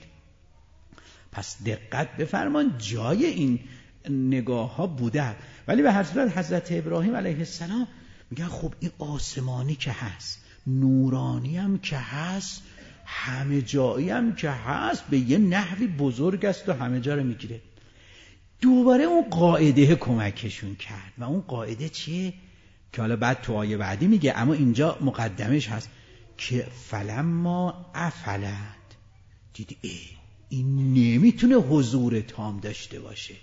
پس دقت بفرمان جای این نگاه ها بوده. ولی به هر صورت حضرت ابراهیم علیه السلام میگن خب این آسمانی که هست، نورانی هم که هست، همه جایی هم که هست، به یه نحوی بزرگ است و همه جا رو میگیره. دوباره اون قاعده کمکشون کرد. و اون قاعده چیه؟ که حالا بعد تو آیه بعدی میگه، اما اینجا مقدمش هست که فلما افلت، دیدی این نمیتونه حضور تام داشته باشه.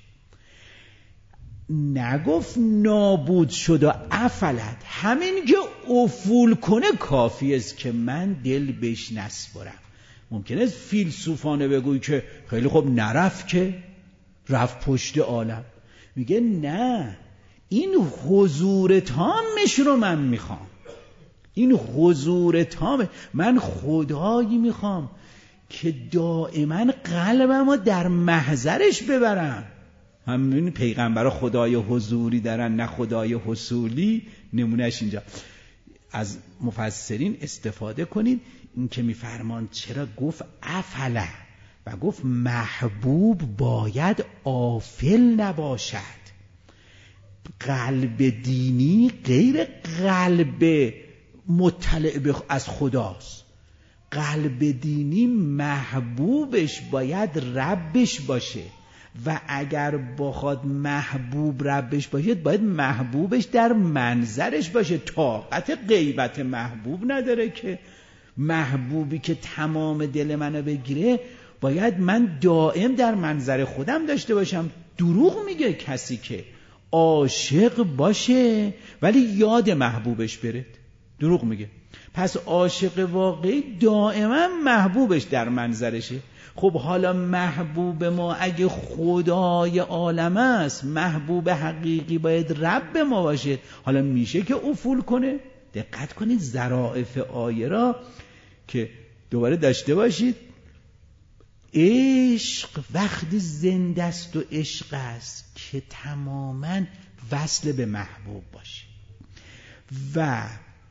نگفت نابود شد و افلت، همین که افول کنه کافی است که من دل بهش نسپرم. ممکنه فیلسوفانه بگوی که خیلی خوب نرفت، که رفت پشت عالم. میگه نه، این حضور تامش رو من میخوام. این حضور تام، من خدایی میخوام که دائما قلبم رو در محضرش ببرم. همین پیغمبرها خدای حضوری دارن نه خدای حصولی. نمونهش اینجا از مفسرین استفاده کنید. این که میفرمان چرا گفت افله و گفت محبوب باید غافل نباشد. قلب دینی غیر قلب مطلع از خداست. قلب دینی محبوبش باید ربش باشه و اگر بخواد محبوب ربش باشه باید محبوبش در منظرش باشه. طاقت غیبت محبوب نداره که محبوبی که تمام دل منو بگیره باید من دائم در منظر خودم داشته باشم. دروغ میگه کسی که عاشق باشه ولی یاد محبوبش بره، دروغ میگه. پس عاشق واقعی دائما محبوبش در منظرشه. خب حالا محبوب ما اگه خدای عالم است، محبوب حقیقی باید رب ما باشه. حالا میشه که افول کنه؟ دقت کنید ظرافت آیه را که دوباره داشته باشید. عشق وقتی زنده است و عشق است که تماما وصل به محبوب باشه و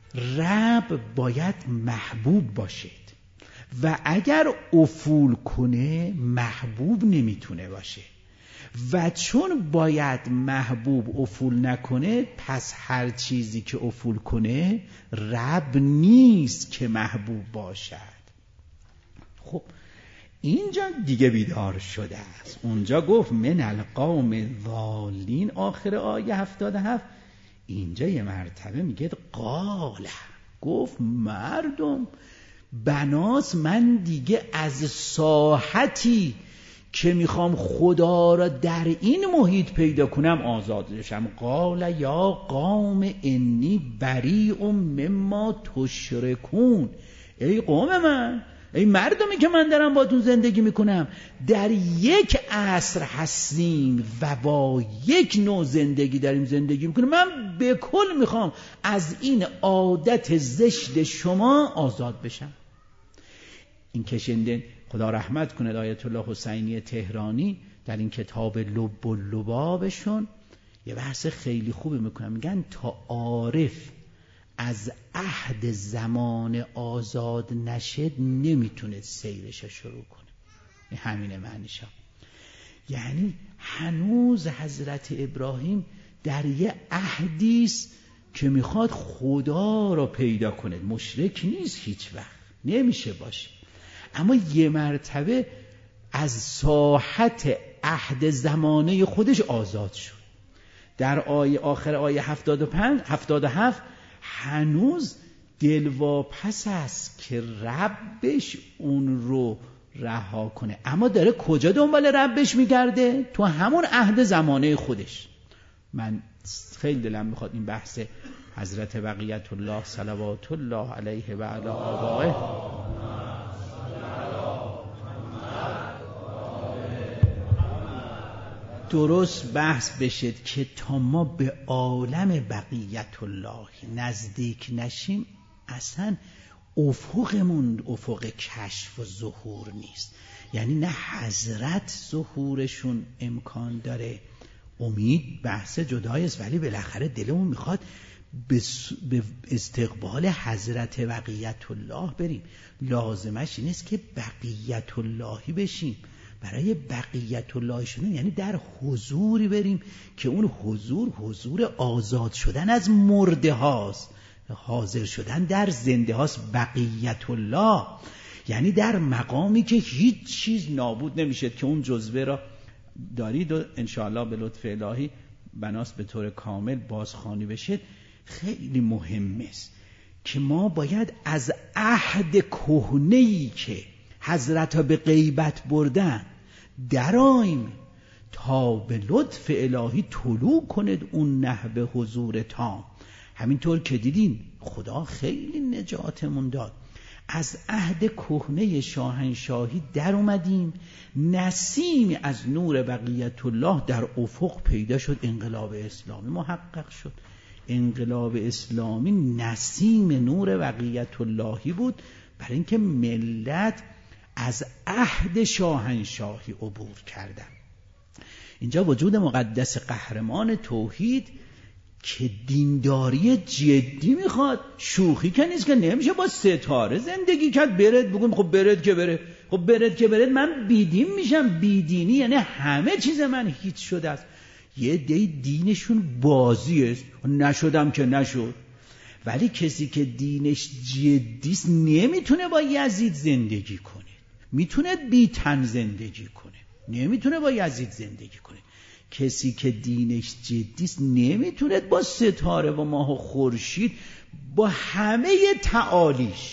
رب باید محبوب باشید و اگر افول کنه محبوب نمیتونه باشه و چون باید محبوب افول نکنه پس هر چیزی که افول کنه رب نیست که محبوب باشد. خب اینجا دیگه بیدار شده است. اونجا گفت من القوم ضالین آخر آیه 77. اینجا یه مرتبه میگه قال، گفت مردم بناس من دیگه از ساحتی که میخوام خدا را در این محیط پیدا کنم آزاد بشم. قال یا قوم انی بریء مما تشرکون، ای قوم من، ای مردمی که من دارم باتون زندگی میکنم، در یک عصر هستیم و با یک نوع زندگی داریم زندگی میکنیم. من به کل میخوام از این عادت زشت شما آزاد بشم. این کشنده خدا رحمت کنه آیت الله حسینی تهرانی در این کتاب لب و لبابشون یه بحث خیلی خوبی میکنن. میگن تا عارف از عهد زمان آزاد نشد نمیتونه سیرش شروع کنه. همینه معنیشا. یعنی هنوز حضرت ابراهیم در یه عهدیست که میخواد خدا را پیدا کنه. مشرک نیست، هیچ وقت نمیشه باشه، اما یه مرتبه از ساحت عهد زمانه خودش آزاد شد. در آیه آخر آیه 77 هنوز دلواپس است که ربش اون رو رها کنه، اما داره کجا دنبال ربش میگرده؟ تو همون عهد زمانه خودش. من خیلی دلم میخواد این بحث حضرت بقیت الله صلوات الله علیه و علی آبائه درست بحث بشه که تا ما به عالم بقیت الله نزدیک نشیم اصلا افقمون افق کشف و ظهور نیست. یعنی نه حضرت ظهورشون امکان داره، امید بحث جدایی است، ولی بالاخره دلمون میخواد به استقبال حضرت بقیت الله بریم. لازمش این است که بقیت اللهی بشیم. برای بقیت الله شدن یعنی در حضوری بریم که اون حضور آزاد شدن از مرده هاست، حاضر شدن در زنده هاست. بقیت الله یعنی در مقامی که هیچ چیز نابود نمیشه، که اون جزوه را دارید و انشاءالله به لطف الهی بناس به طور کامل بازخوانی بشه. خیلی مهم است که ما باید از عهد کهنه‌ای که حضرت ها به غیبت بردن دراییم تا به لطف الهی طلوع کند اون نحو حضور تام. همینطور که دیدین خدا خیلی نجاتمون داد. از عهد کهنه شاهنشاهی در اومدیم، نسیمی از نور بقیت الله در افق پیدا شد، انقلاب اسلامی محقق شد. انقلاب اسلامی نسیم نور بقیت اللهی بود، برای اینکه ملت از عهد شاهنشاهی عبور کردن. اینجا وجود مقدس قهرمان توحید که دینداری جدی میخواد، شوخی که نیست، که نمیشه با ستاره زندگی کرد. برد بگم خب برد که بره، خب برد که برد من بیدین میشم. بیدینی یعنی همه چیز من هیچ شده است. یه دینشون بازی است، نشدم که نشد. ولی کسی که دینش جدیست نمیتونه با یزید زندگی کنه، میتونه بی تن زندگی کنه، نمیتونه با یزید زندگی کنه. کسی که دینش جدیست نمیتونه با ستاره و ماه و خورشید با همه تعالیش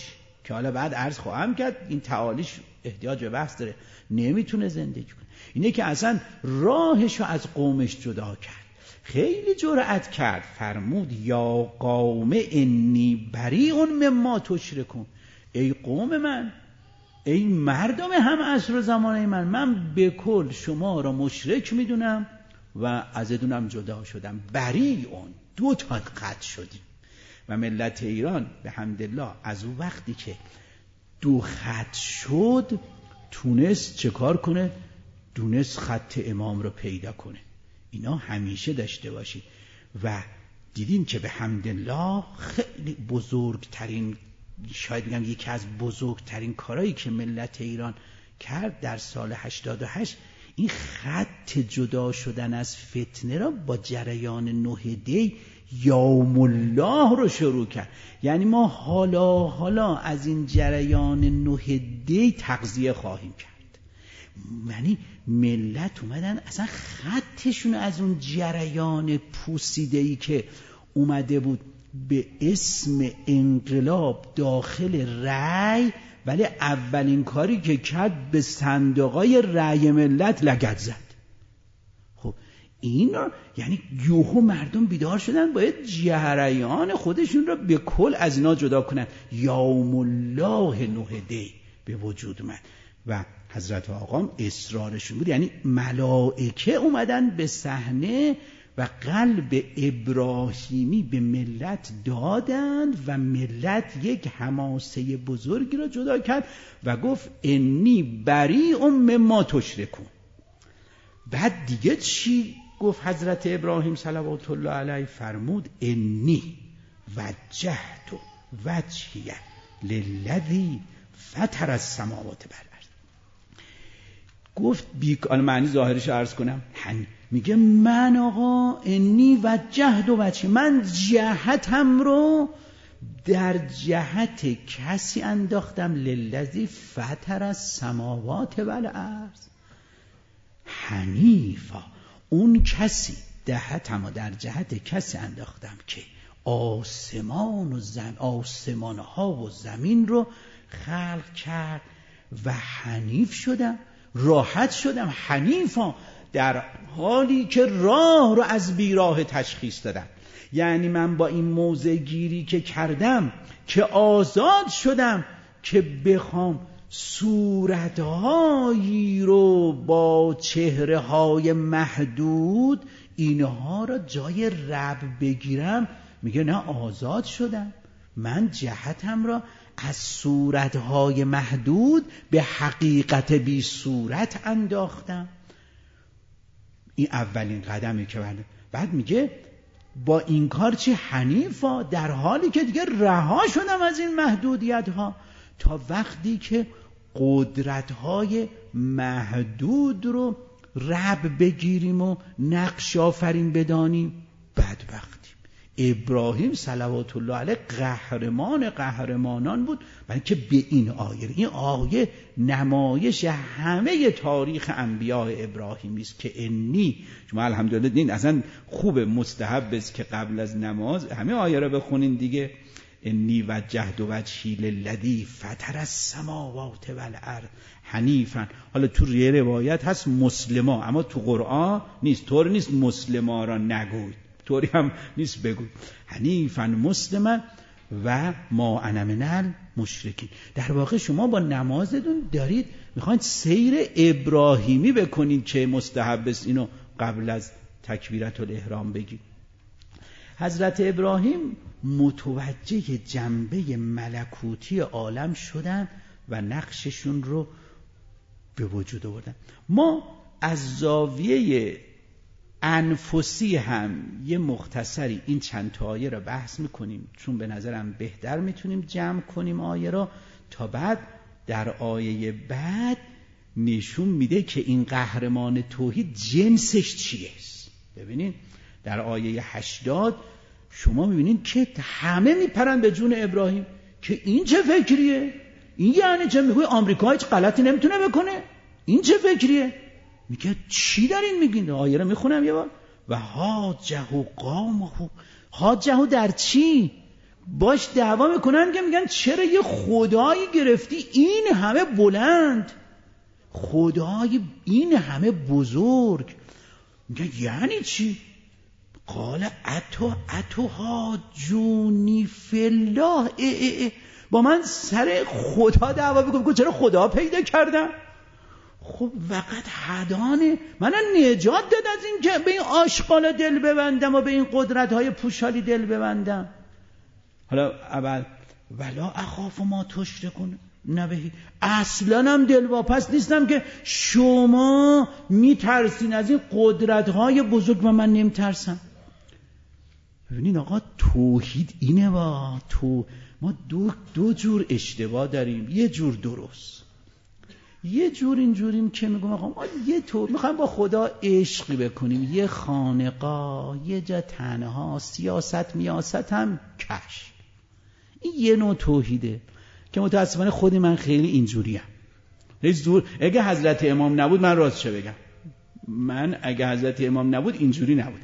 که حالا بعد عرض خواهم کرد این تعالیش احتیاج به بحث داره، نمیتونه زندگی کنه. اینه که اصلا راهشو از قومش جدا کرد، خیلی جرأت کرد، فرمود یا قوم انی بریء مما تشرکون، ای قوم من، ای مردم هم عصر و زمانه من به کل شما را مشرک میدونم و از ادونم جدا شدم. بریئون، 2 تا خط شدیم و ملت ایران به حمدالله از اون وقتی که 2 خط شد تونست چه کار کنه؟ تونست خط امام رو پیدا کنه. اینا همیشه داشته باشید و دیدیم که به حمدالله خیلی بزرگترین، شاید بگم یکی از بزرگترین کارهایی که ملت ایران کرد در سال 88 این خط جدا شدن از فتنه را با جریان 9 دی یوم الله رو شروع کرد. یعنی ما حالا از این جریان 9 دی تغذیه خواهیم کرد. یعنی ملت اومدن اصلا خطشون از اون جریان پوسیده‌ای که اومده بود به اسم انقلاب داخل رأی، ولی اولین کاری که کرد به صندوقای رأی ملت لگد زد. خب این یعنی یوهو مردم بیدار شدن باید جریان خودشون را به کل از اینا جدا کنن. یوم الله 9 دی به وجود اومد و حضرت آقام اصرارشون بود، یعنی ملائکه اومدن به صحنه و قلب ابراهیمی به ملت دادند و ملت یک حماسه بزرگی را جدا کرد و گفت انی بریء مما تشرکون. بعد دیگه چی گفت حضرت ابراهیم صلوات الله علیه؟ فرمود انی وجهت وجهی للذی فطر السماوات والارض. گفت بیکان معنی ظاهرش عرض کنم، میگه من آقا انی وجهت وجهی، من جهتم رو در جهت کسی انداختم للذی فطر السماوات والارض حنیفا، اون کسی جهتم در جهت کسی انداختم که آسمان ها و زمین رو خلق کرد و حنیف شدم، راحت شدم. حنیفا در حالی که راه رو از بیراه تشخیص دادم، یعنی من با این موضع گیری که کردم که آزاد شدم که بخوام صورتهایی رو با چهره‌های محدود اینها را جای رب بگیرم. میگه نه، آزاد شدم، من جهتم را از صورتهای محدود به حقیقت بی صورت انداختم. این اولین قدمی که بعد میگه با این کار چه حنیفا، در حالی که دیگه رها شدم از این محدودیت ها تا وقتی که قدرت های محدود رو رب بگیریم و نقش آفرین بدانیم. بدبختیم. ابراهیم صلوات الله علیه قهرمانان بود، بلکه به این آیه نمایش همه تاریخ انبیاء ابراهیمی است که انی، شما الحمدلله دین اصلا خوب مستحب است که قبل از نماز همه آیه رو بخونین دیگه. انی وجهت وجهی للذی فطر السماوات والارض حنیفا. حالا تو روایت هست مسلما، اما تو قرآن نیست، طور نیست مسلما را نگوی، طوری هم نیست بگو حنیفا مسلما و ما انا من المشرکین. در واقع شما با نمازتون دارید میخواید سیر ابراهیمی بکنید که مستحب است اینو قبل از تکبیرت الاحرام بگید. حضرت ابراهیم متوجه جنبه ملکوتی عالم شدن و نقششون رو به وجود آوردن. ما از زاویه انفسی هم یه مختصری این چند تا آیه را بحث میکنیم، چون به نظرم بهتر میتونیم جمع کنیم آیه را، تا بعد در آیه بعد نشون میده که این قهرمان توحید جنسش چیه. ببینید در آیه 80 شما میبینید که همه میپرن به جون ابراهیم که این چه فکریه؟ این یعنی چه؟ میگوی آمریکا هیچ غلطی نمیتونه بکنه؟ این چه فکریه؟ میگه چی دارین میگین؟ آیه رو میخونم یه بار. و حاجه قومه، حاجه در چی؟ باش دعوا میکنن که میگن چرا یه خدایی گرفتی این همه بلند، خدای این همه بزرگ. میگن یعنی چی؟ قال اتو حاجونی فی الله، با من سر خدا دعوا میکنم، چرا خدا پیدا کردم؟ خب وقت هدانه من نجات داد از این که به این آشغالا دل ببندم و به این قدرت‌های پوشالی دل ببندم. حالا اول ولا اخاف ما تشرکون نبهی، اصلا هم دلواپس نیستم که شما میترسین از این قدرت‌های بزرگ و من نمیترسم. ببینین آقا توحید اینه، ما دو جور اشتباه داریم، یه جور درست، یه جور اینجوریم که میگم آقا ما میخوایم با خدا عشقی بکنیم، یه خانقاه، یه جا تنها، سیاست میاست هم کش. این یه نوع توحیده که متاسفانه خود من خیلی اینجوریم. اگه حضرت امام نبود، من راست چه بگم، من اگه حضرت امام نبود اینجوری نبودم.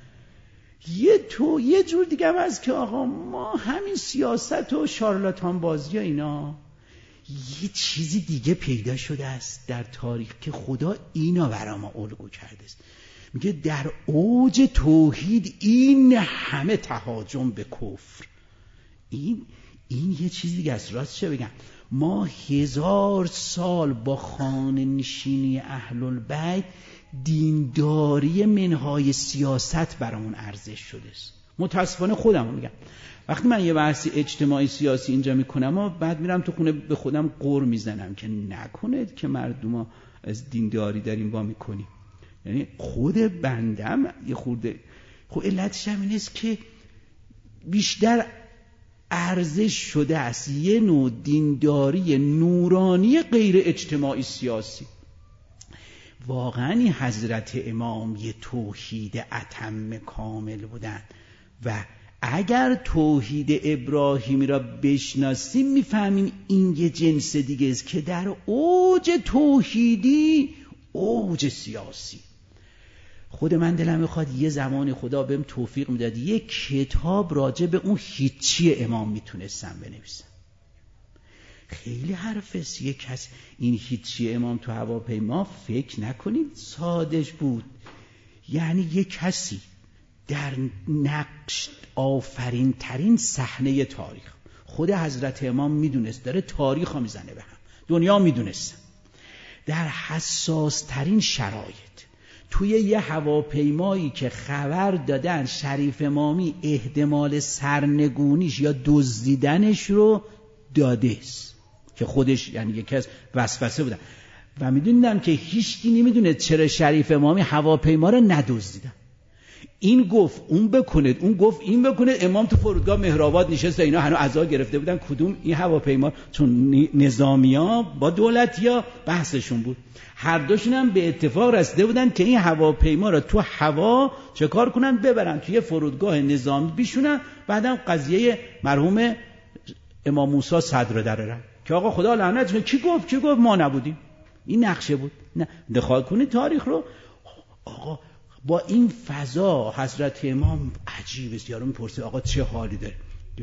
یه جور دیگه هم هست که آقا ما همین سیاست و شارلاتان بازی و اینا، یه چیزی دیگه پیدا شده است در تاریخ که خدا اینا برا ما الگو کرده است. میگه در اوج توحید این همه تهاجم به کفر، این یه چیزی دیگه است. راست چه بگم، ما 1000 سال با خانه نشینی اهل البیت دینداری منهای سیاست برامون ارزش شده است. متاسفانه خودم میگم وقتی من یه بحث اجتماعی سیاسی اینجا میکنم و بعد میرم تو خونه به خودم قر میزنم که نکنید که مردم از دینداری داریم با میکنیم. یعنی خود بندم یه خورده، خب علتش هم این است که بیشتر ارزش شده است یه نوع دینداری نورانی غیر اجتماعی سیاسی. واقعا حضرت امام یه توحید اتم کامل بودن و اگر توحید ابراهیمی را بشناسیم میفهمیم این یه جنس دیگه است که در اوج توحیدی اوج سیاسی. خود من دلم میخواد یه زمان خدا بهم توفیق میداد یه کتاب راجع به اون هیچی امام میتونستم بنویسم. خیلی حرفست. یک کس این هیچی امام تو هواپیما فکر نکنید سادش بود. یعنی یک کسی در نقش آفرین ترین صحنه تاریخ، خود حضرت امام میدونست داره تاریخ ها میزنه به هم، دنیا میدونست در حساس ترین شرایط توی یه هواپیمایی که خبر دادن شریف امامی احتمال سرنگونیش یا دزدیدنش رو داده است که خودش یعنی یکی از وسوسه بودن و میدونیدم که هیچکی نمیدونه چرا شریف امامی هواپیما رو ندزدیدن. این گفت اون بکنید، اون گفت این بکنید. امام تو فرودگاه مهرآباد نشسته، اینا هنوز عزا گرفته بودن کدوم این هواپیما، چون نظامیا با دولتیا بحثشون بود، هر دوشون هم به اتفاق رسیده بودن که این هواپیما رو تو هوا چه کار کنن، ببرن توی فرودگاه نظامی بیشونن، بعدم قضیه مرحوم امام موسی صدر درارن که آقا خدا لعنت کنه. کی گفت ما نبودیم. این نقشه بود. نه دخال کنید تاریخ رو. آقا با این فضا حضرت امام عجیبه. یارو میپرسه آقا چه حالی داره؟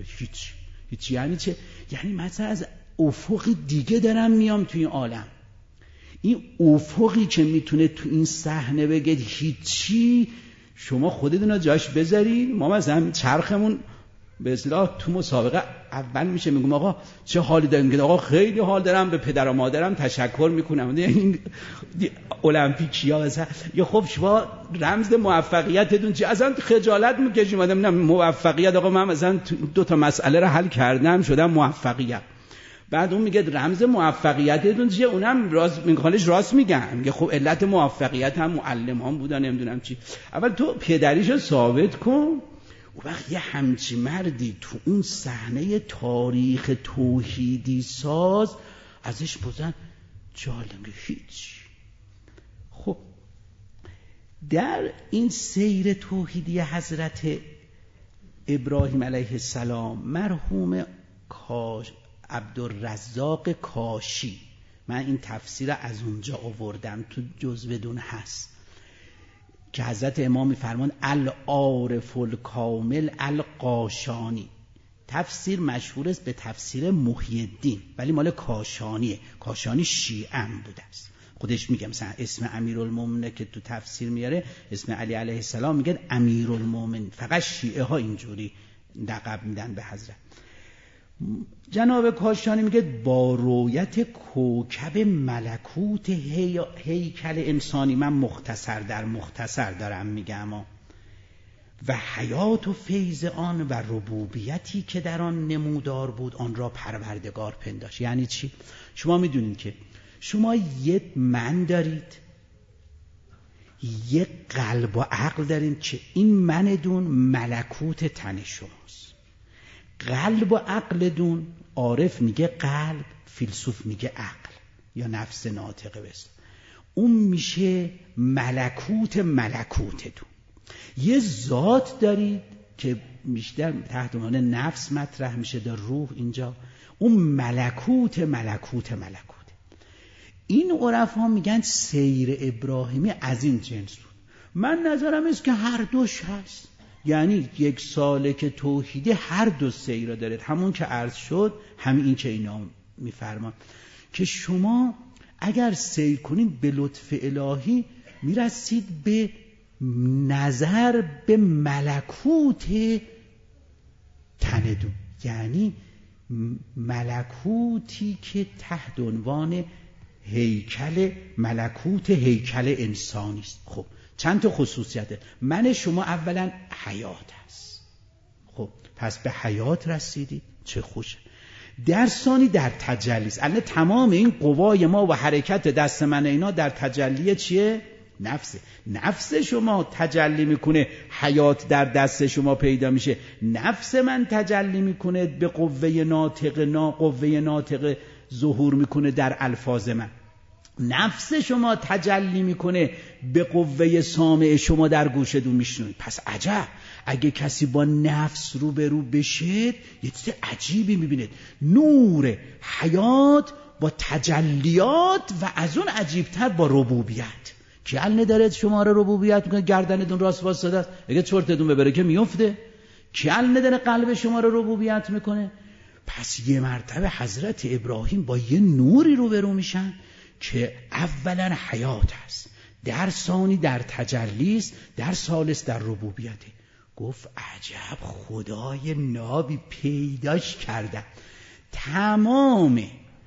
هیچ. یعنی چه؟ یعنی مثلا از افق دیگه دارم میام توی این عالم. این افقی که میتونه تو این صحنه بگید هیچی، شما خودتون جاش بذارید. ما مثلا چرخمون به اصطلاح تو مسابقه اول میشه، میگم آقا چه حالی داریم؟ میگه آقا خیلی حال دارم، به پدر و مادرم تشکر میکنم. این المپیکیا مثلا یا خب شما رمز موفقیتتون چی؟ اصلا خجالت میکشیم آدم. نه موفقیت آقا من مثلا 2 مسئله رو حل کردم شدم موفقیت. بعد اون میگه رمز موفقیتتون چیه؟ اونم راست میگن. میگه خب علت موفقیت هم معلمان بودن نمیدونم چی. اول تو پدریشو ثابت کن. و وقت یه همچی مردی تو اون صحنه تاریخ توحیدی ساز ازش بزن جالب هیچ. خب در این سیر توحیدی حضرت ابراهیم علیه السلام مرحوم عبدالرزاق کاشی، من این تفسیر از اونجا آوردم، تو جزوه دون هست که حضرت امام میفرمان العارف الکامل القاشانی، تفسیر مشهور است به تفسیر محی الدین، ولی مال کاشانیه. کاشانی شیعه بوده است. خودش میگه مثلا اسم امیرالمومنین که تو تفسیر میاره، اسم علی علیه السلام میگه امیرالمومنین. فقط شیعه ها اینجوری لقب میدن به حضرت. جناب کاشانی میگه با رویت کوکب ملکوت هیکل انسانی، من مختصر در مختصر دارم میگم، و حیات و فیض آن و ربوبیتی که در آن نمودار بود، آن را پروردگار پنداشت. یعنی چی؟ شما میدونید که شما یک من دارید، یک قلب و عقل دارید که این منتون ملکوت تن شماست. قلب و عقل دون، عارف میگه قلب، فیلسوف میگه عقل یا نفس ناطقه بست، اون میشه ملکوت ملکوتتون. یه ذات دارید که بیشتر تحت عنوان نفس مطرح میشه، در روح اینجا، اون ملکوت ملکوت ملکوت. این عرفا میگن سیر ابراهیمی از این جنس بود. من نظرم است که هر دوش هست، یعنی یک سالک توحیدی هر دو سیر دارید، همون که عرض شد، همین این که اینا میفرمان که شما اگر سیر کنید به لطف الهی میرسید به نظر به ملکوت تندون، یعنی ملکوتی که تحت عنوان هیکل، ملکوت هیکل انسانی است. خب چند تا خصوصیته. من شما اولا حیات هست، خب پس به حیات رسیدید، چه خوشه. در ثانی در تجلی است. الان تمام این قوای ما و حرکت دست من اینا در تجلی چیه؟ نفسه. نفس شما تجلی میکنه، حیات در دست شما پیدا میشه. نفس من تجلی میکنه به قوه ناطقه، قوه ناطقه ظهور میکنه در الفاظ من. نفس شما تجلی میکنه به قوه سامع شما در گوشتون میشنوید. پس عجب، اگه کسی با نفس روبرو بشه یه چیز عجیبی میبینید، نور حیات با تجلیات و از اون عجیبتر با ربوبیت. کی ال نداره شما رو ربوبیت میکنه، گردنتون راست واسطه است، اگه چرتتون ببره که میفته. کی ال نداره قلب شما رو ربوبیت میکنه. پس یه مرتبه حضرت ابراهیم با یه نوری روبرو میشن که اولا حیات است، در ثانی در تجلی است، در ثالث در ربوبیته. گفت عجب خدای نابی پیداش کردن. تمام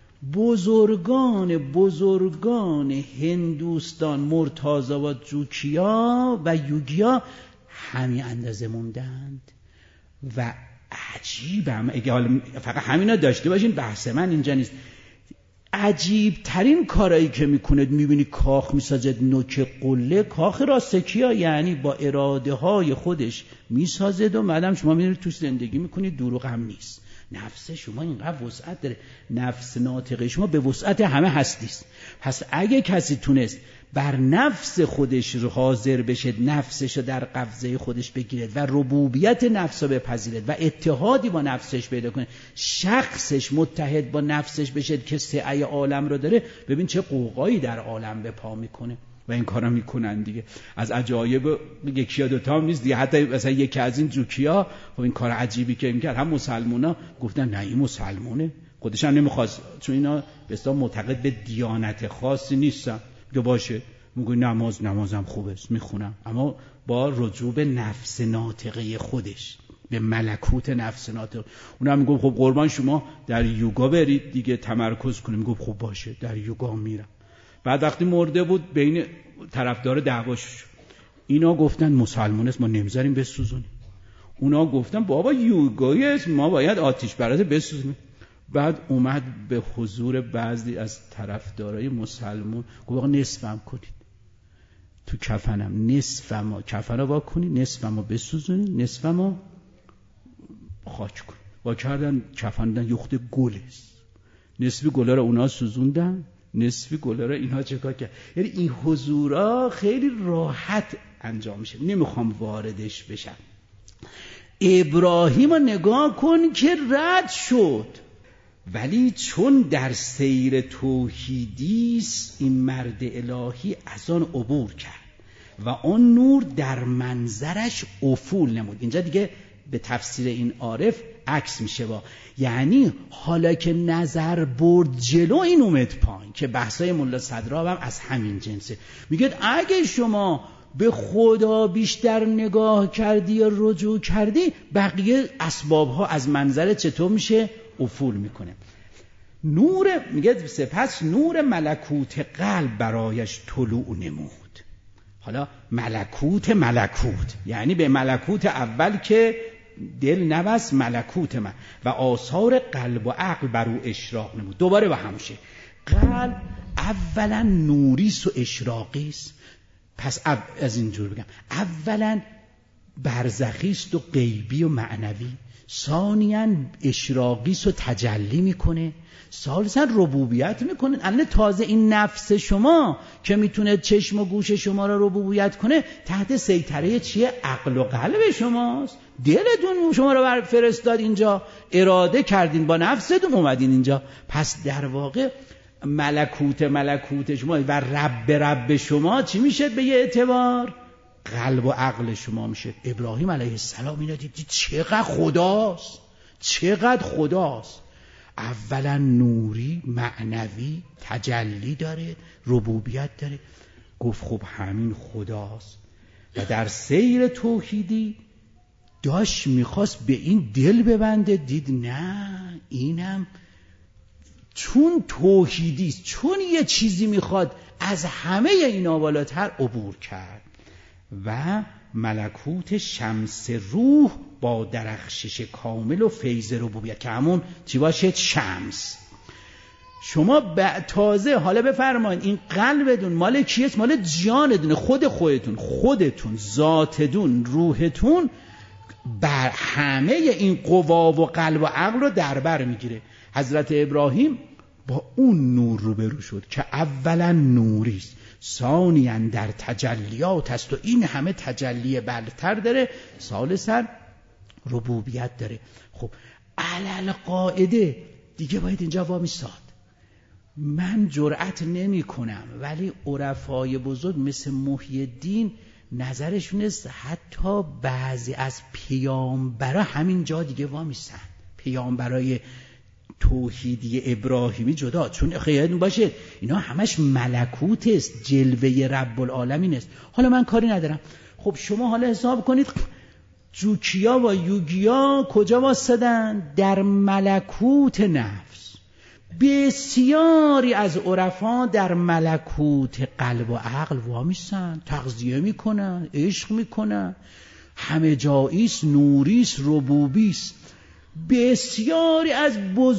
بزرگان هندوستان، مرتازا و جوکیا و یوگیا همین اندازه موندند و عجیبم. اگه فقط همینا داشته باشین، بحث من اینجا نیست. عجیب ترین کارایی که میکنید، میبینی کاخ میسازد، نوک قله، کاخ راستکیا، یعنی با اراده های خودش میسازد و بعدم شما میرید توش زندگی میکنید، دروغ هم نیست. نفس شما اینقدر وسعت داره، نفس ناطقه شما به وسعت همه هستیست. پس اگه کسی تونست بر نفس خودش حاضر بشه، نفسش رو در قبضه خودش بگیرد و ربوبیت نفس رو بپذیرد و اتحادی با نفسش پیدا کنه، شخصش متحد با نفسش بشه که سعی عالم رو داره، ببین چه قوقایی در عالم به پا میکنه و این کارا میکنن دیگه. از عجایب یکی یا دوتا هم نیست دیگه. حتی مثلا یکی از این جوکیا خب این کار عجیبی که میکرد، هم مسلمونا گفتن نه این مسلمونه، خودش هم نمیخواست، چون اینا به اصطلاح معتقد به دیانت خاصی نیستن. که باشه میگه نمازم خوبه میخونم، اما با رجوع به نفس ناطقه خودش، به ملکوت نفس ناطقه. اونم میگه خب قربان شما در یوگا برید دیگه، تمرکز کنید. میگه خب باشه در یوگا میرم. بعد وقتی مرده بود بین طرفدار دعواش شد. اینا گفتن مسلمانست ما نمیذاریم بسوزونیم، اونا گفتن بابا یوگایی است ما باید آتش براته بسوزونیم. بعد اومد به حضور بعضی از طرفدارای مسلمان گفت آقا نصفم کنید تو کفنم، نصفم کفنو وا کنید، نصفمو بسوزونید، نصفمو خاک کنید. وا کردن کفندن یخت گل است، نصفی گلا رو اونا سوزوندن، نصفی گلا رو اینها چکار کرد. یعنی این حضورا خیلی راحت انجام میشه، نمیخوام واردش بشم. ابراهیم رو نگاه کن که رد شد، ولی چون در سیر توحیدیست این مرد الهی از آن عبور کرد و آن نور در منظرش افول نمود. اینجا دیگه به تفسیر این عارف عکس میشه با، یعنی حالا که نظر برد جلو این اومد پایین، که بحثای ملا صدراب هم از همین جنسه. میگه اگه شما به خدا بیشتر نگاه کردی یا رجوع کردی، بقیه اسبابها از منظر چطور میشه؟ افول میکنه. نور، میگه سپس نور ملکوت قلب برایش طلوع نمود. حالا ملکوت یعنی به ملکوت اول که دل نبست، ملکوت من و آثار قلب و عقل بر او اشراق نمود. دوباره با همشه قلب اولا نوریست و اشراقیست. پس از اینجور بگم، اولا برزخیست و غیبی و معنوی، ثانیاً اشراقیست و تجلی میکنه، ثالثاً ربوبیت میکنه. الان تازه این نفس شما که میتونه چشم و گوش شما را ربوبیت کنه تحت سیطره چیه؟ عقل و قلب شماست. دلتون شما را فرستاد اینجا، اراده کردین با نفستون اومدین اینجا. پس در واقع ملکوت شما و رب شما چی میشه به یه اعتبار؟ قلب و عقل شما میشه. ابراهیم علیه السلام اینا دید چقدر خداست. اولا نوری، معنوی، تجلی داره، ربوبیت داره. گفت خب همین خداست. و در سیر توحیدی داشت میخواست به این دل ببنده، دید نه، اینم چون توحیدیست، چون یه چیزی میخواد از همه اینا بالاتر، عبور کرد و ملکوت شمس روح با درخشش کامل و فیض ربوبیت که همون چی باشه؟ شمس. شما تازه حالا بفرمایید این قلبتون مال کیست؟ مال جانتون، خودتون، ذاتتون، روحتون بر همه این قوا و قلب و عقل رو در بر میگیره. حضرت ابراهیم با اون نور روبرو شد که اولا نوریست، ثانیاً در تجلیات است و این همه تجلی بالاتر داره، ثالثاً ربوبیت داره. خب علل قاعده دیگه باید اینجا وامیستاد. من جرأت نمی کنم، ولی عرفای بزرگ مثل محی الدین نظرشون است حتی بعضی از پیامبرا همین جا دیگه وامیستن. پیامبرای توحیدی ابراهیمی جدا، چون خیالتون باشه اینا همش ملکوت است، جلوه رب العالمین است. حالا من کاری ندارم. خب شما حالا حساب کنید جوکیا و یوگیا کجا واسدن؟ در ملکوت نفس. بسیاری از عرفا در ملکوت قلب و عقل وامیستن، تغذیه میکنن، عشق میکنن، همه جاییست، نوریست، ربوبیست. بسیاری از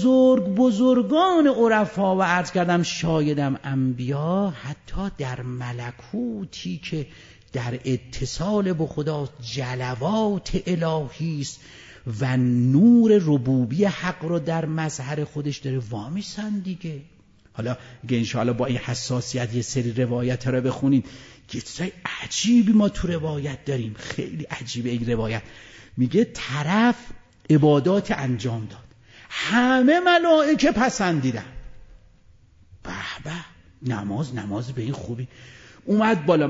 بزرگان عرفا و عرض کردم شایدم انبیا حتی در ملکوتی که در اتصال به خدا جلوات الهی است و نور ربوبی حق رو در مظهر خودش داره وامیستن دیگه. حالا اگه انشاءالله با این حساسیت یه سری روایت رو بخونید، یه چیزای عجیبی ما تو روایت داریم، خیلی عجیبه. این روایت میگه طرف عبادات انجام داد، همه ملائکه پسندیدن، به نماز به این خوبی اومد بالا،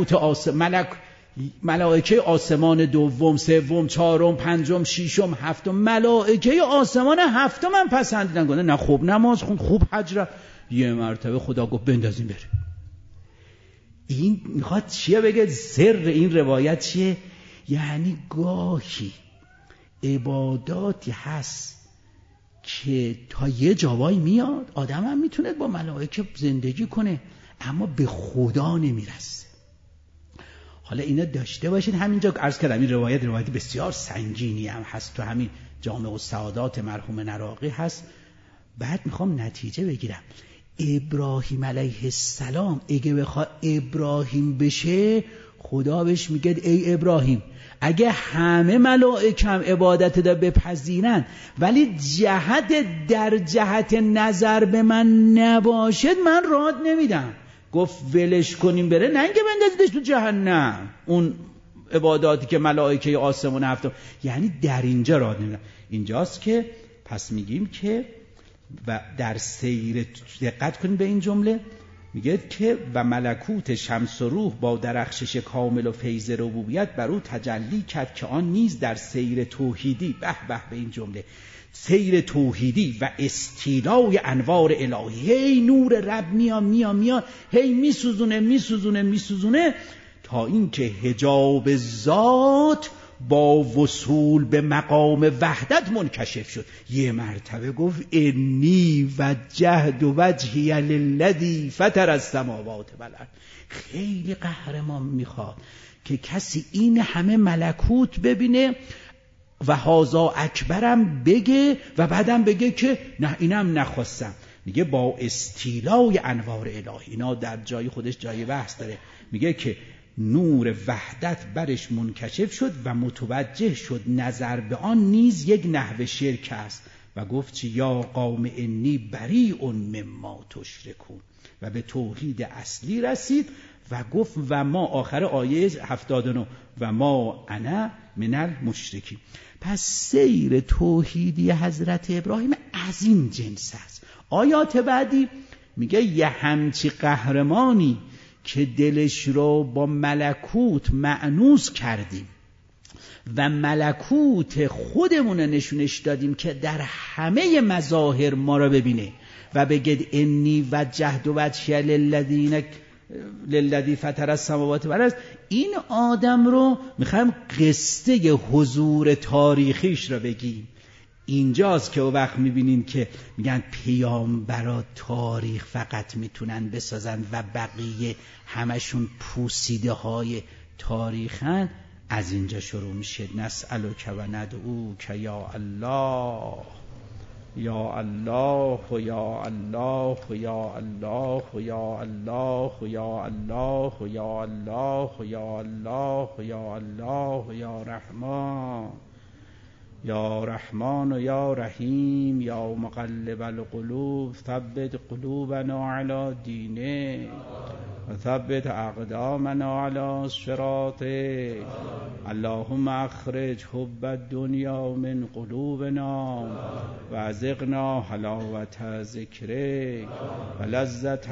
ملائکه آسمان دوم، سوم، چهارم، پنجم، ششم، هفتم، ملائکه آسمان هفتم هم پسندیدن. گفتن نه خوب نماز خون، خوب حج رفت. یه مرتبه خدا گفت بندازیم بره. این میخواد چیه بگه؟ سر این روایت چیه؟ یعنی گاهی عباداتی هست که تا یه جاوایی میاد آدم هم میتونه با ملائکه زندگی کنه اما به خدا نمیرسه. حالا اینا داشته باشید. همینجا عرض کردم این روایت بسیار سنگینی هم هست، تو همین جامع السعادات مرحوم نراقی هست. بعد میخوام نتیجه بگیرم. ابراهیم علیه السلام اگه بخواد ابراهیم بشه، خدا بهش میگه ای ابراهیم اگه همه ملائکه هم عبادت دا بپذیرن ولی در جهت نظر به من نباشد، من راد نمیدم. گفت ولش کنیم بره، نه اینکه بندازیدش تو جهنم. اون عباداتی که ملائکه آسمان هفتم، یعنی در اینجا راد نمیدم. اینجاست که پس میگیم که و در سیر دقت کنیم به این جمله، میگه که و ملکوت شمس و روح با درخشش کامل و فیض ربوبیت بر او تجلی کرد که آن نیز در سیر توحیدی، به به به این جمله، سیر توحیدی و استیلای انوار الهی، هی نور رب میاد هی میسوزونه تا اینکه حجاب ذات با وصول به مقام وحدت منکشف شد. یه مرتبه گفت انی وجهت وجهی للذی فطر السماوات والارض. خیلی قهرمان میخواد که کسی این همه ملکوت ببینه و هازا اکبرم بگه و بعدم بگه که نه اینم نخواستم. میگه با استیلای انوار الهی، اینا در جای خودش جای بحث داره، میگه که نور وحدت برش منکشف شد و متوجه شد نظر به آن نیز یک نحو شرک است و گفت چی یا قوم انی بریء مما تشرکون و به توحید اصلی رسید و گفت و ما، آخر آیه 79، و ما انا من المشرکین. پس سیر توحیدی حضرت ابراهیم از این جنس است. آیات بعدی میگه یه همچی قهرمانی که دلش رو با ملکوت مأنوس کردیم و ملکوت خودمون نشونش دادیم که در همه مظاهر ما رو ببینه و بگید انی وجهت وجهی للذی فطر السماوات والارض. این آدم رو میخوایم قصه حضور تاریخیش رو بگیم. اینجاست که وقت میبینین که میگن پیامبرا تاریخ فقط میتونن بسازن و بقیه همشون پوسیده های تاریخن. از اینجا شروع میشه نسألک و ندعوک یا الله یا الله یا الله یا الله یا الله یا الله یا الله یا الله یا الله یا رحمان یا رحمان و یا رحیم یا مقلب القلوب ثبت قلوبنا علی دینه و ثبت اقدامنا علی صراطه. اللهم اخرج حب الدنیا من قلوبنا و ازقنا حلاوت ذکرک و لذت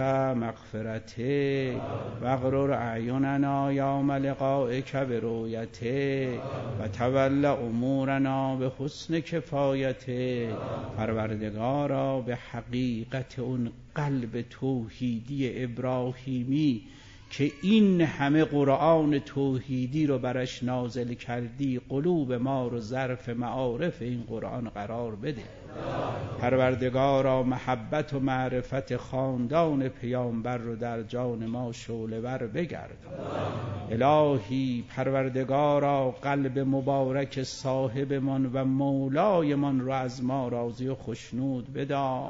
مغفرتک و اغرر اعیننا یوم لقائک برؤیتک و تول امورنا به حسن کفایتک. پروردگارا به حقیقت اون قلب توحیدی ابراهیمی که این همه قرآن توحیدی رو برش نازل کردی، قلوب ما رو ظرف معارف این قرآن قرار بده. پروردگارا محبت و معرفت خاندان پیامبر رو در جان ما شعله ور بگردان. الهی پروردگارا قلب مبارک صاحبمان و مولایمان رو از ما راضی و خشنود بدار.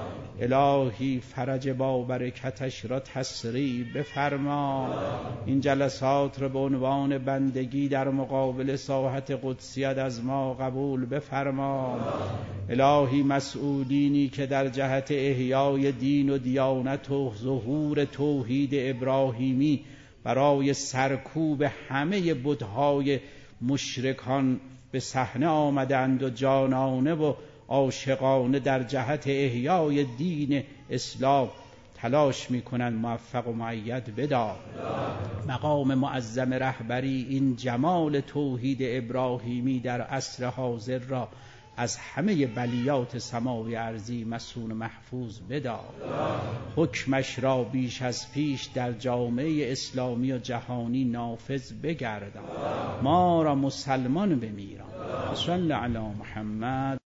الهی فرج با برکتش را تسریع بفرما. این جلسات رو به عنوان بندگی در مقابل ساحت قدسیت از ما قبول بفرما. الهی مسئولینی که در جهت احیای دین و دیانت و ظهور توحید ابراهیمی برای سرکوب همه بت‌های مشرکان به صحنه آمدند و جانانه و عاشقانه در جهت احیای دین اسلام تلاش میکنند، موفق و مؤید بدار. مقام معظم رهبری این جمال توحید ابراهیمی در عصر حاضر را از همه بلیات سماوی ارضی مسون محفوظ بدار. حکمش را بیش از پیش در جامعه اسلامی و جهانی نافذ بگردان. ما را مسلمان بمیران. صلی علی محمد.